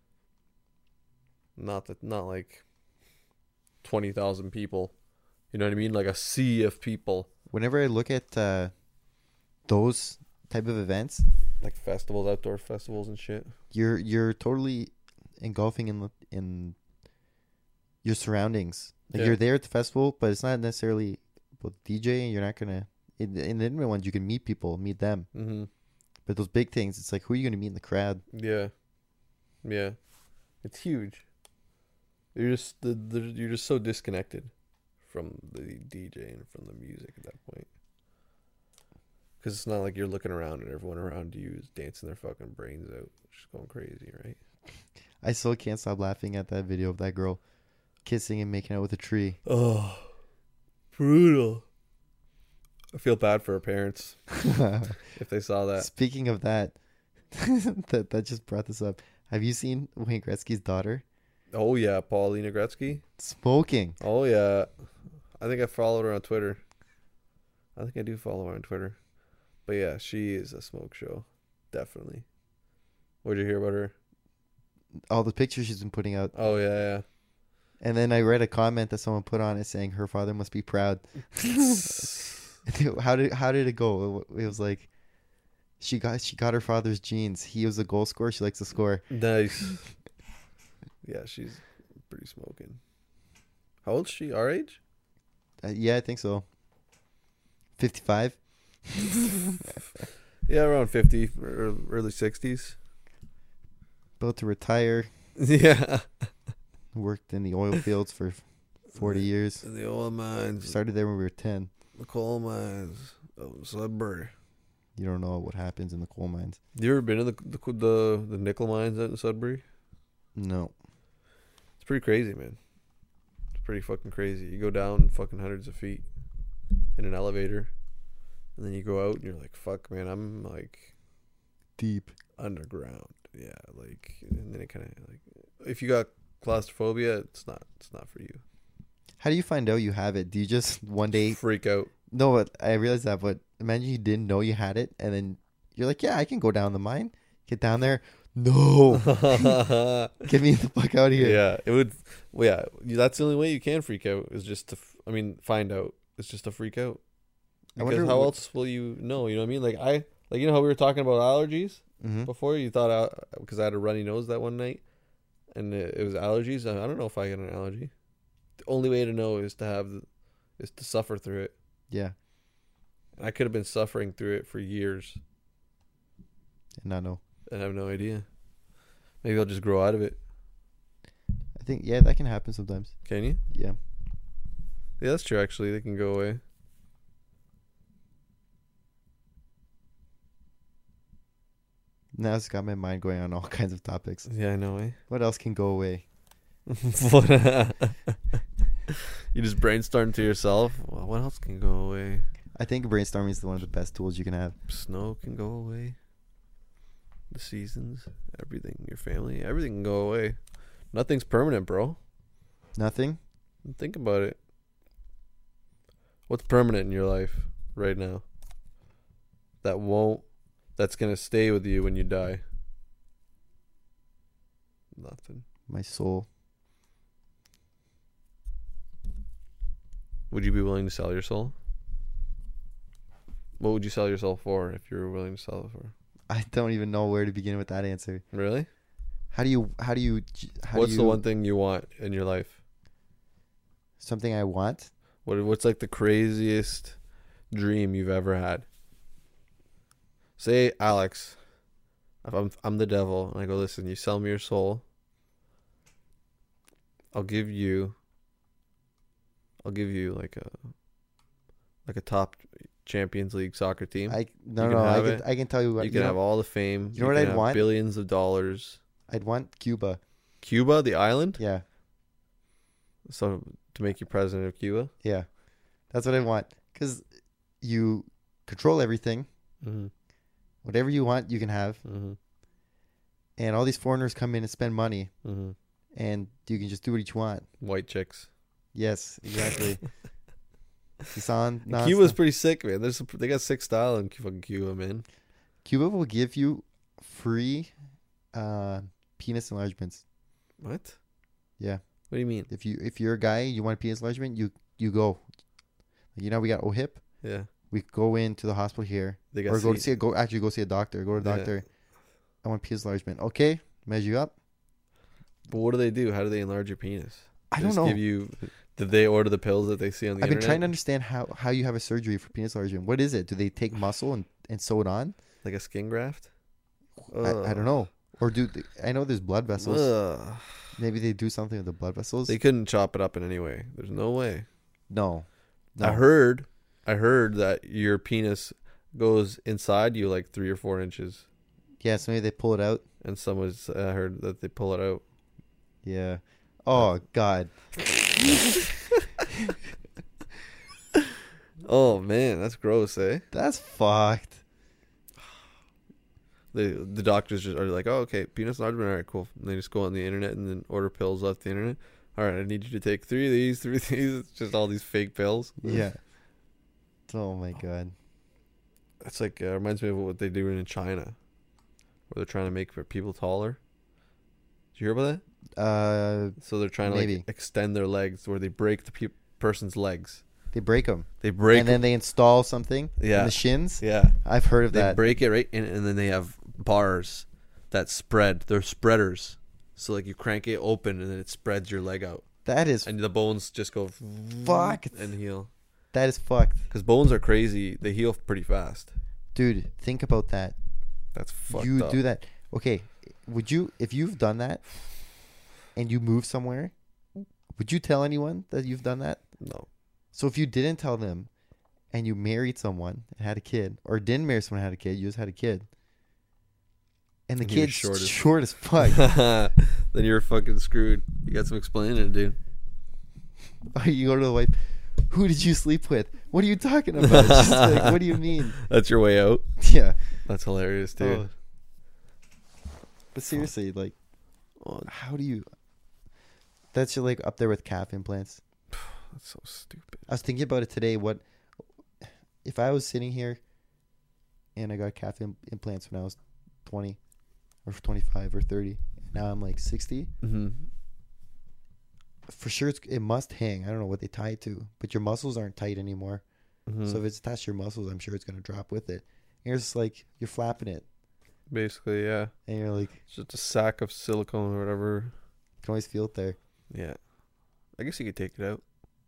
Not like 20,000 people. You know what I mean? Like a sea of people. Whenever I look at those type of events, Like festivals, outdoor festivals and shit. you're totally engulfing in your surroundings. Like Yeah. you're there at the festival, but it's not necessarily about the DJ. You're not gonna in the intimate ones. You can meet people, meet them. Mm-hmm. But those big things, it's like who are you gonna meet in the crowd? Yeah. Yeah. It's huge. You're just so disconnected from the DJ and from the music at that point. Because it's not like you're looking around and everyone around you is dancing their fucking brains out, just going crazy, right? I still can't stop laughing at that video of that girl kissing and making out with a tree. Oh, brutal. I feel bad for her parents if they saw that. Speaking of that, that just brought this up. Have you seen Wayne Gretzky's daughter Oh yeah, Paulina Gretzky. smoking? Oh yeah, I think I followed her on Twitter. I think I do follow her on Twitter. But yeah, she is a smoke show, definitely. What'd you hear about her? All the pictures she's been putting out. Oh yeah, And then I read a comment that someone put on it saying her father must be proud. yeah. How did it go? It was like she got her father's genes. He was a goal scorer. She likes to score. Nice. Yeah, she's pretty smoking. How old is she? Our age? Yeah, I think so. 55. Yeah, around 50, early 60s. About to retire. Yeah. Worked in the oil fields for 40 years. The oil mines, Started there when we were 10. the coal mines of Sudbury. You don't know what happens in the coal mines. You ever been to the nickel mines out in Sudbury? No. It's pretty crazy, man. It's pretty fucking crazy. You go down fucking hundreds of feet in an elevator, and then you go out and you're like, fuck, man, I'm like Deep. underground. Yeah, like, and then it kind of like, if you got claustrophobia, it's not for you. How do you find out you have it? Do you just one day... Freak out. No, but I realized that, but imagine you didn't know you had it, and then you're like, yeah, I can go down the mine. Get down there. No. Get me the fuck out of here. Yeah, it would. Well, yeah, that's the only way you can freak out is just to. Find out. It's just to freak out. I Because wonder how what- else will you know? You know what I mean? Like you know how we were talking about allergies Mhm. before. You thought because I had a runny nose that one night, and it was allergies. I don't know if I got an allergy. The only way to know is to suffer through it. Yeah. And I could have been suffering through it for years And not know. and have no idea. Maybe I'll just grow out of it. I think, yeah, that can happen sometimes. Can you? Yeah. Yeah, that's true. Actually, they can go away. Now it's got my mind going on all kinds of topics. Yeah, I know. Eh? What else can go away? You just brainstorm to yourself. Well, what else can go away? I think brainstorming is one of the best tools you can have. Snow can go away. The seasons, everything, your family, everything can go away. Nothing's permanent, bro. Nothing? Think about it. What's permanent in your life right now? That's gonna stay with you when you die. Nothing. My soul. Would you be willing to sell your soul? What would you sell your soul for if you were willing to sell it for? I don't even know where to begin with that answer. Really? What's The one thing you want in your life? Something I want? What's like the craziest dream you've ever had? Say, Alex, if I'm the devil, and I go, listen, you sell me your soul, I'll give you like a top Champions League soccer team. I can tell you what You can have all the fame. You know what can I'd have want? Billions of dollars. I'd want Cuba. Cuba, the island. Yeah. So to make you president of Cuba. Yeah. That's what I want. Because you control everything. Mm-hmm. Whatever you want, you can have. Mm-hmm. And all these foreigners come in and spend money. Mm-hmm. And you can just do what you want. White chicks. Yes, exactly. Cuba's pretty sick, man. They got sick style in fucking Cuba, man. Cuba will give you free penis enlargements. What? Yeah. What do you mean? If you're a guy, you want a penis enlargement, you go. You know, we got OHIP. Yeah. We go into the hospital here, They got or go see a doctor. Go to the Yeah. doctor. I want penis enlargement. Okay, measure you up. But what do? How do they enlarge your penis? I They don't just know. Give you. Did they order the pills that they see on the I've been internet? trying to understand how you have a surgery for penis allergy. What is it? Do they take muscle and sew it on? Like a skin graft. I don't know. Or I know there's blood vessels. Ugh. Maybe they do something with the blood vessels. They couldn't chop it up in any way. There's no way. No. I heard that your penis goes inside you like 3 or 4 inches, Yeah, so maybe they pull it out. and I heard that they pull it out. Yeah. Oh God. Oh man, that's gross, eh? That's fucked. The doctors just are like, oh, okay, penis enlargement, all right, cool. And they just go on the internet and then order pills off the internet. All right, I need you to take 3 of these, 3 of these. It's just all these fake pills. Yeah. Oh my God. It's like reminds me of what they do in China, where they're trying to make people taller. Did you hear about that? So they're trying to maybe. like extend their legs, where they break the person's legs. They break them. They break. And then they install something in Yeah. the shins. Yeah. I've heard of They that. break it right, and then they have bars that spread. They're spreaders. So like you crank it open, and then it spreads your leg out, That is and the bones just go fucked. and heal. That is fucked. Because bones are crazy. They heal pretty fast. Dude, think about that. That's fucked You up. do that. Okay, would you, if you've done that and you move somewhere, would you tell anyone that you've done that? No. So if you didn't tell them and you married someone and had a kid, or didn't marry someone and had a kid, you just had a kid, and the And you're kid's short as- short as fuck, Then you're fucking screwed. You got some explaining to do. you go to the wife, who did you sleep with? What are you talking about? She's like, what do you mean? That's your way out. Yeah. That's hilarious, dude. Oh. But seriously, like, Oh, how do you... That's like up there with calf implants. that's so stupid. I was thinking about it today. What if I was sitting here and I got calf implants when I was 20 or 25 or 30? Now I'm like 60. Mm-hmm. For sure, it must hang. I don't know what they tie it to, but your muscles aren't tight anymore. Mm-hmm. So if it's attached to your muscles, I'm sure it's going to drop with it. And you're just like, you're flapping it. Basically, yeah. And you're like, It's just a sack of silicone or whatever. you can always feel it there. Yeah. I guess you could take it out.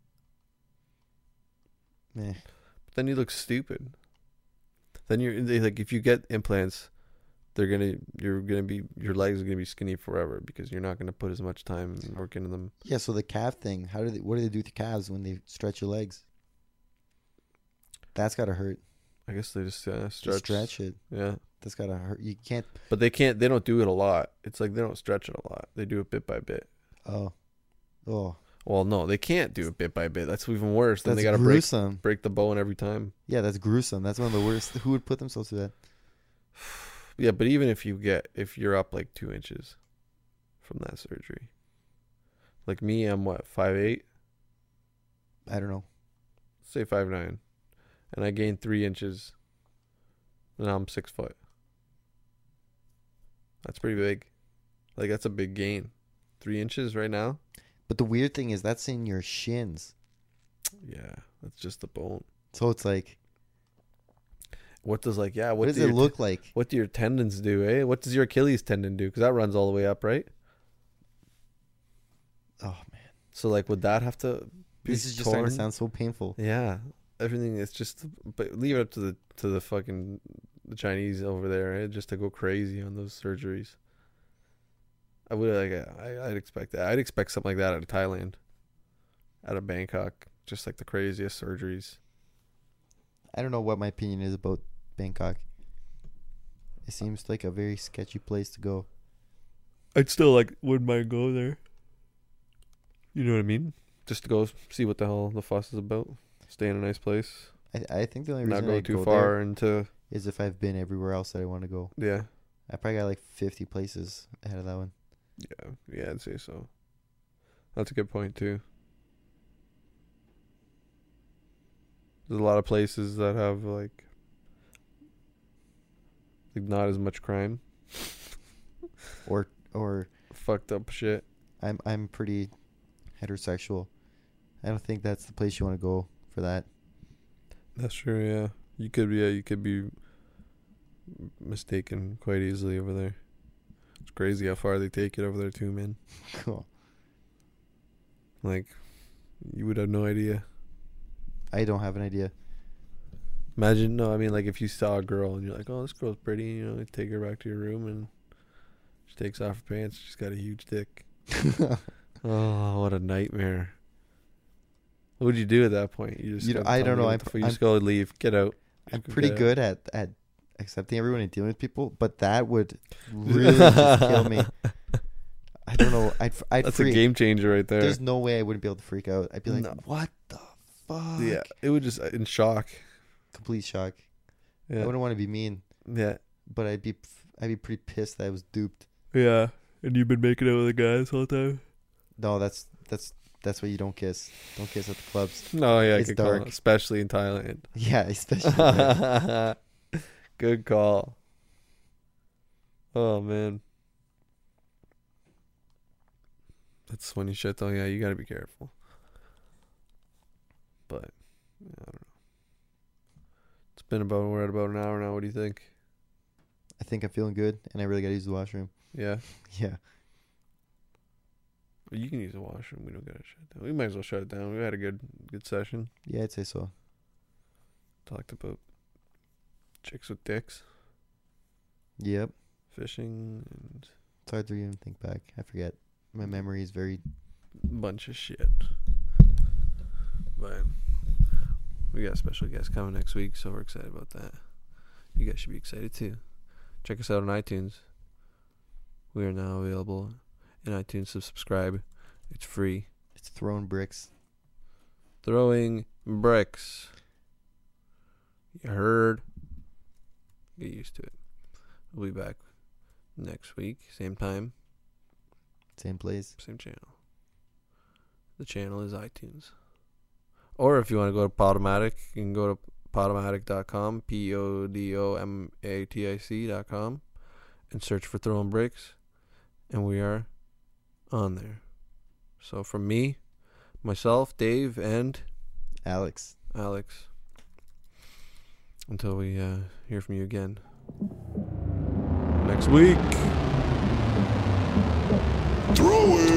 Meh. But then you look stupid. Then like if you get implants, your legs are gonna be skinny forever because you're not gonna put as much time and work into them. Yeah, so the calf thing, what do they do with the calves when they stretch your legs? That's got to hurt. I guess they just Just stretch. stretch it. Yeah, That's got to hurt. You can't. but they don't do it a lot. It's like they don't stretch it a lot. They do it bit by bit. Oh. Well, no, they can't do it bit by bit. That's even worse. Then That's they gotta gruesome. break the bone every time. Yeah, that's gruesome. That's one of the worst. Who would put themselves through that? Yeah, but even if you're up like 2 inches from that surgery, like me, I'm what 5'8", I don't know. say 5'9", and I gained 3 inches, and now I'm 6 foot. That's pretty big. Like that's a big gain. 3 inches right now. But the weird thing is that's in your shins. Yeah, that's just the bone. So it's like, What does what what does do it your look like? what do your tendons do, eh? What does your Achilles tendon do? Because that runs all the way up, right? Oh, man. So like, would that have to be This is just starting to torn? sound so painful. Yeah, everything is just. But leave it up to the fucking the Chinese over there, eh? Just to go crazy on those surgeries. I would I'd expect that. I'd expect something like that out of Thailand, out of Bangkok. Just like the craziest surgeries. I don't know what my opinion is about Bangkok. It seems like a very sketchy place to go. I'd still wouldn't mind go there. You know what I mean? Just to go see what the hell the fuss is about. Stay in a nice place. I think the only Not reason go I'd too go far there into. is if I've been everywhere else that I want to go. Yeah. I probably got like 50 places ahead of that one. Yeah, I'd say so. That's a good point too. There's a lot of places that have like not as much crime, Or fucked up shit. I'm pretty heterosexual. I don't think that's the place you want to go for that. That's true. Yeah, you could be mistaken quite easily over there. It's crazy how far they take it over there too, man. Cool. Like, you would have no idea. I don't have an idea. Imagine, no, I mean, like, if you saw a girl and you're like, oh, this girl's pretty, you know, you take her back to your room and she takes off her pants. She's got a huge dick. Oh, what a nightmare. What would you do at that point? You just I don't know. You just go leave, get out. I'm Just pretty get out. good at accepting everyone and dealing with people, but that would really just kill me. I don't know. I'd That's freak. a game changer right there. There's no way I wouldn't be able to freak out. I'd be like, No. what the fuck? Yeah, it would just in shock. Complete shock. I Yeah, wouldn't want to be mean, yeah, but I'd be pretty pissed that I was duped. yeah. And you've been making out with the guys all the time. No, that's what you don't kiss. Don't kiss at the clubs. No, yeah, It's good call. dark. Especially in Thailand. Yeah, especially. there. Good call. Oh man, that's funny shit though. Yeah, you gotta be careful. But yeah, I don't know. It's been we're at about an hour now. What do you think? I think I'm feeling good, and I really gotta use the washroom. Yeah, Yeah. well, you can use the washroom. We don't gotta shut it down. We might as well shut it down. We had a good session. Yeah, I'd say so. Talked about chicks with dicks, Yep. fishing, and It's hard to even think back. I forget. My memory is very. bunch of shit. But we got a special guest coming next week, so we're excited about that. You guys should be excited too. Check us out on iTunes. We are now available in iTunes, so subscribe. It's free. It's throwing bricks. Throwing bricks. You heard? Get used to it. We'll be back next week, same time, Same place. same channel. The channel is iTunes. Or if you want to go to Podomatic, you can go to podomatic.com, PODOMATIC.com, and search for Throwing Bricks, and we are on there. So from me, myself, Dave, and Alex. Alex, until we hear from you again next week. Throw it!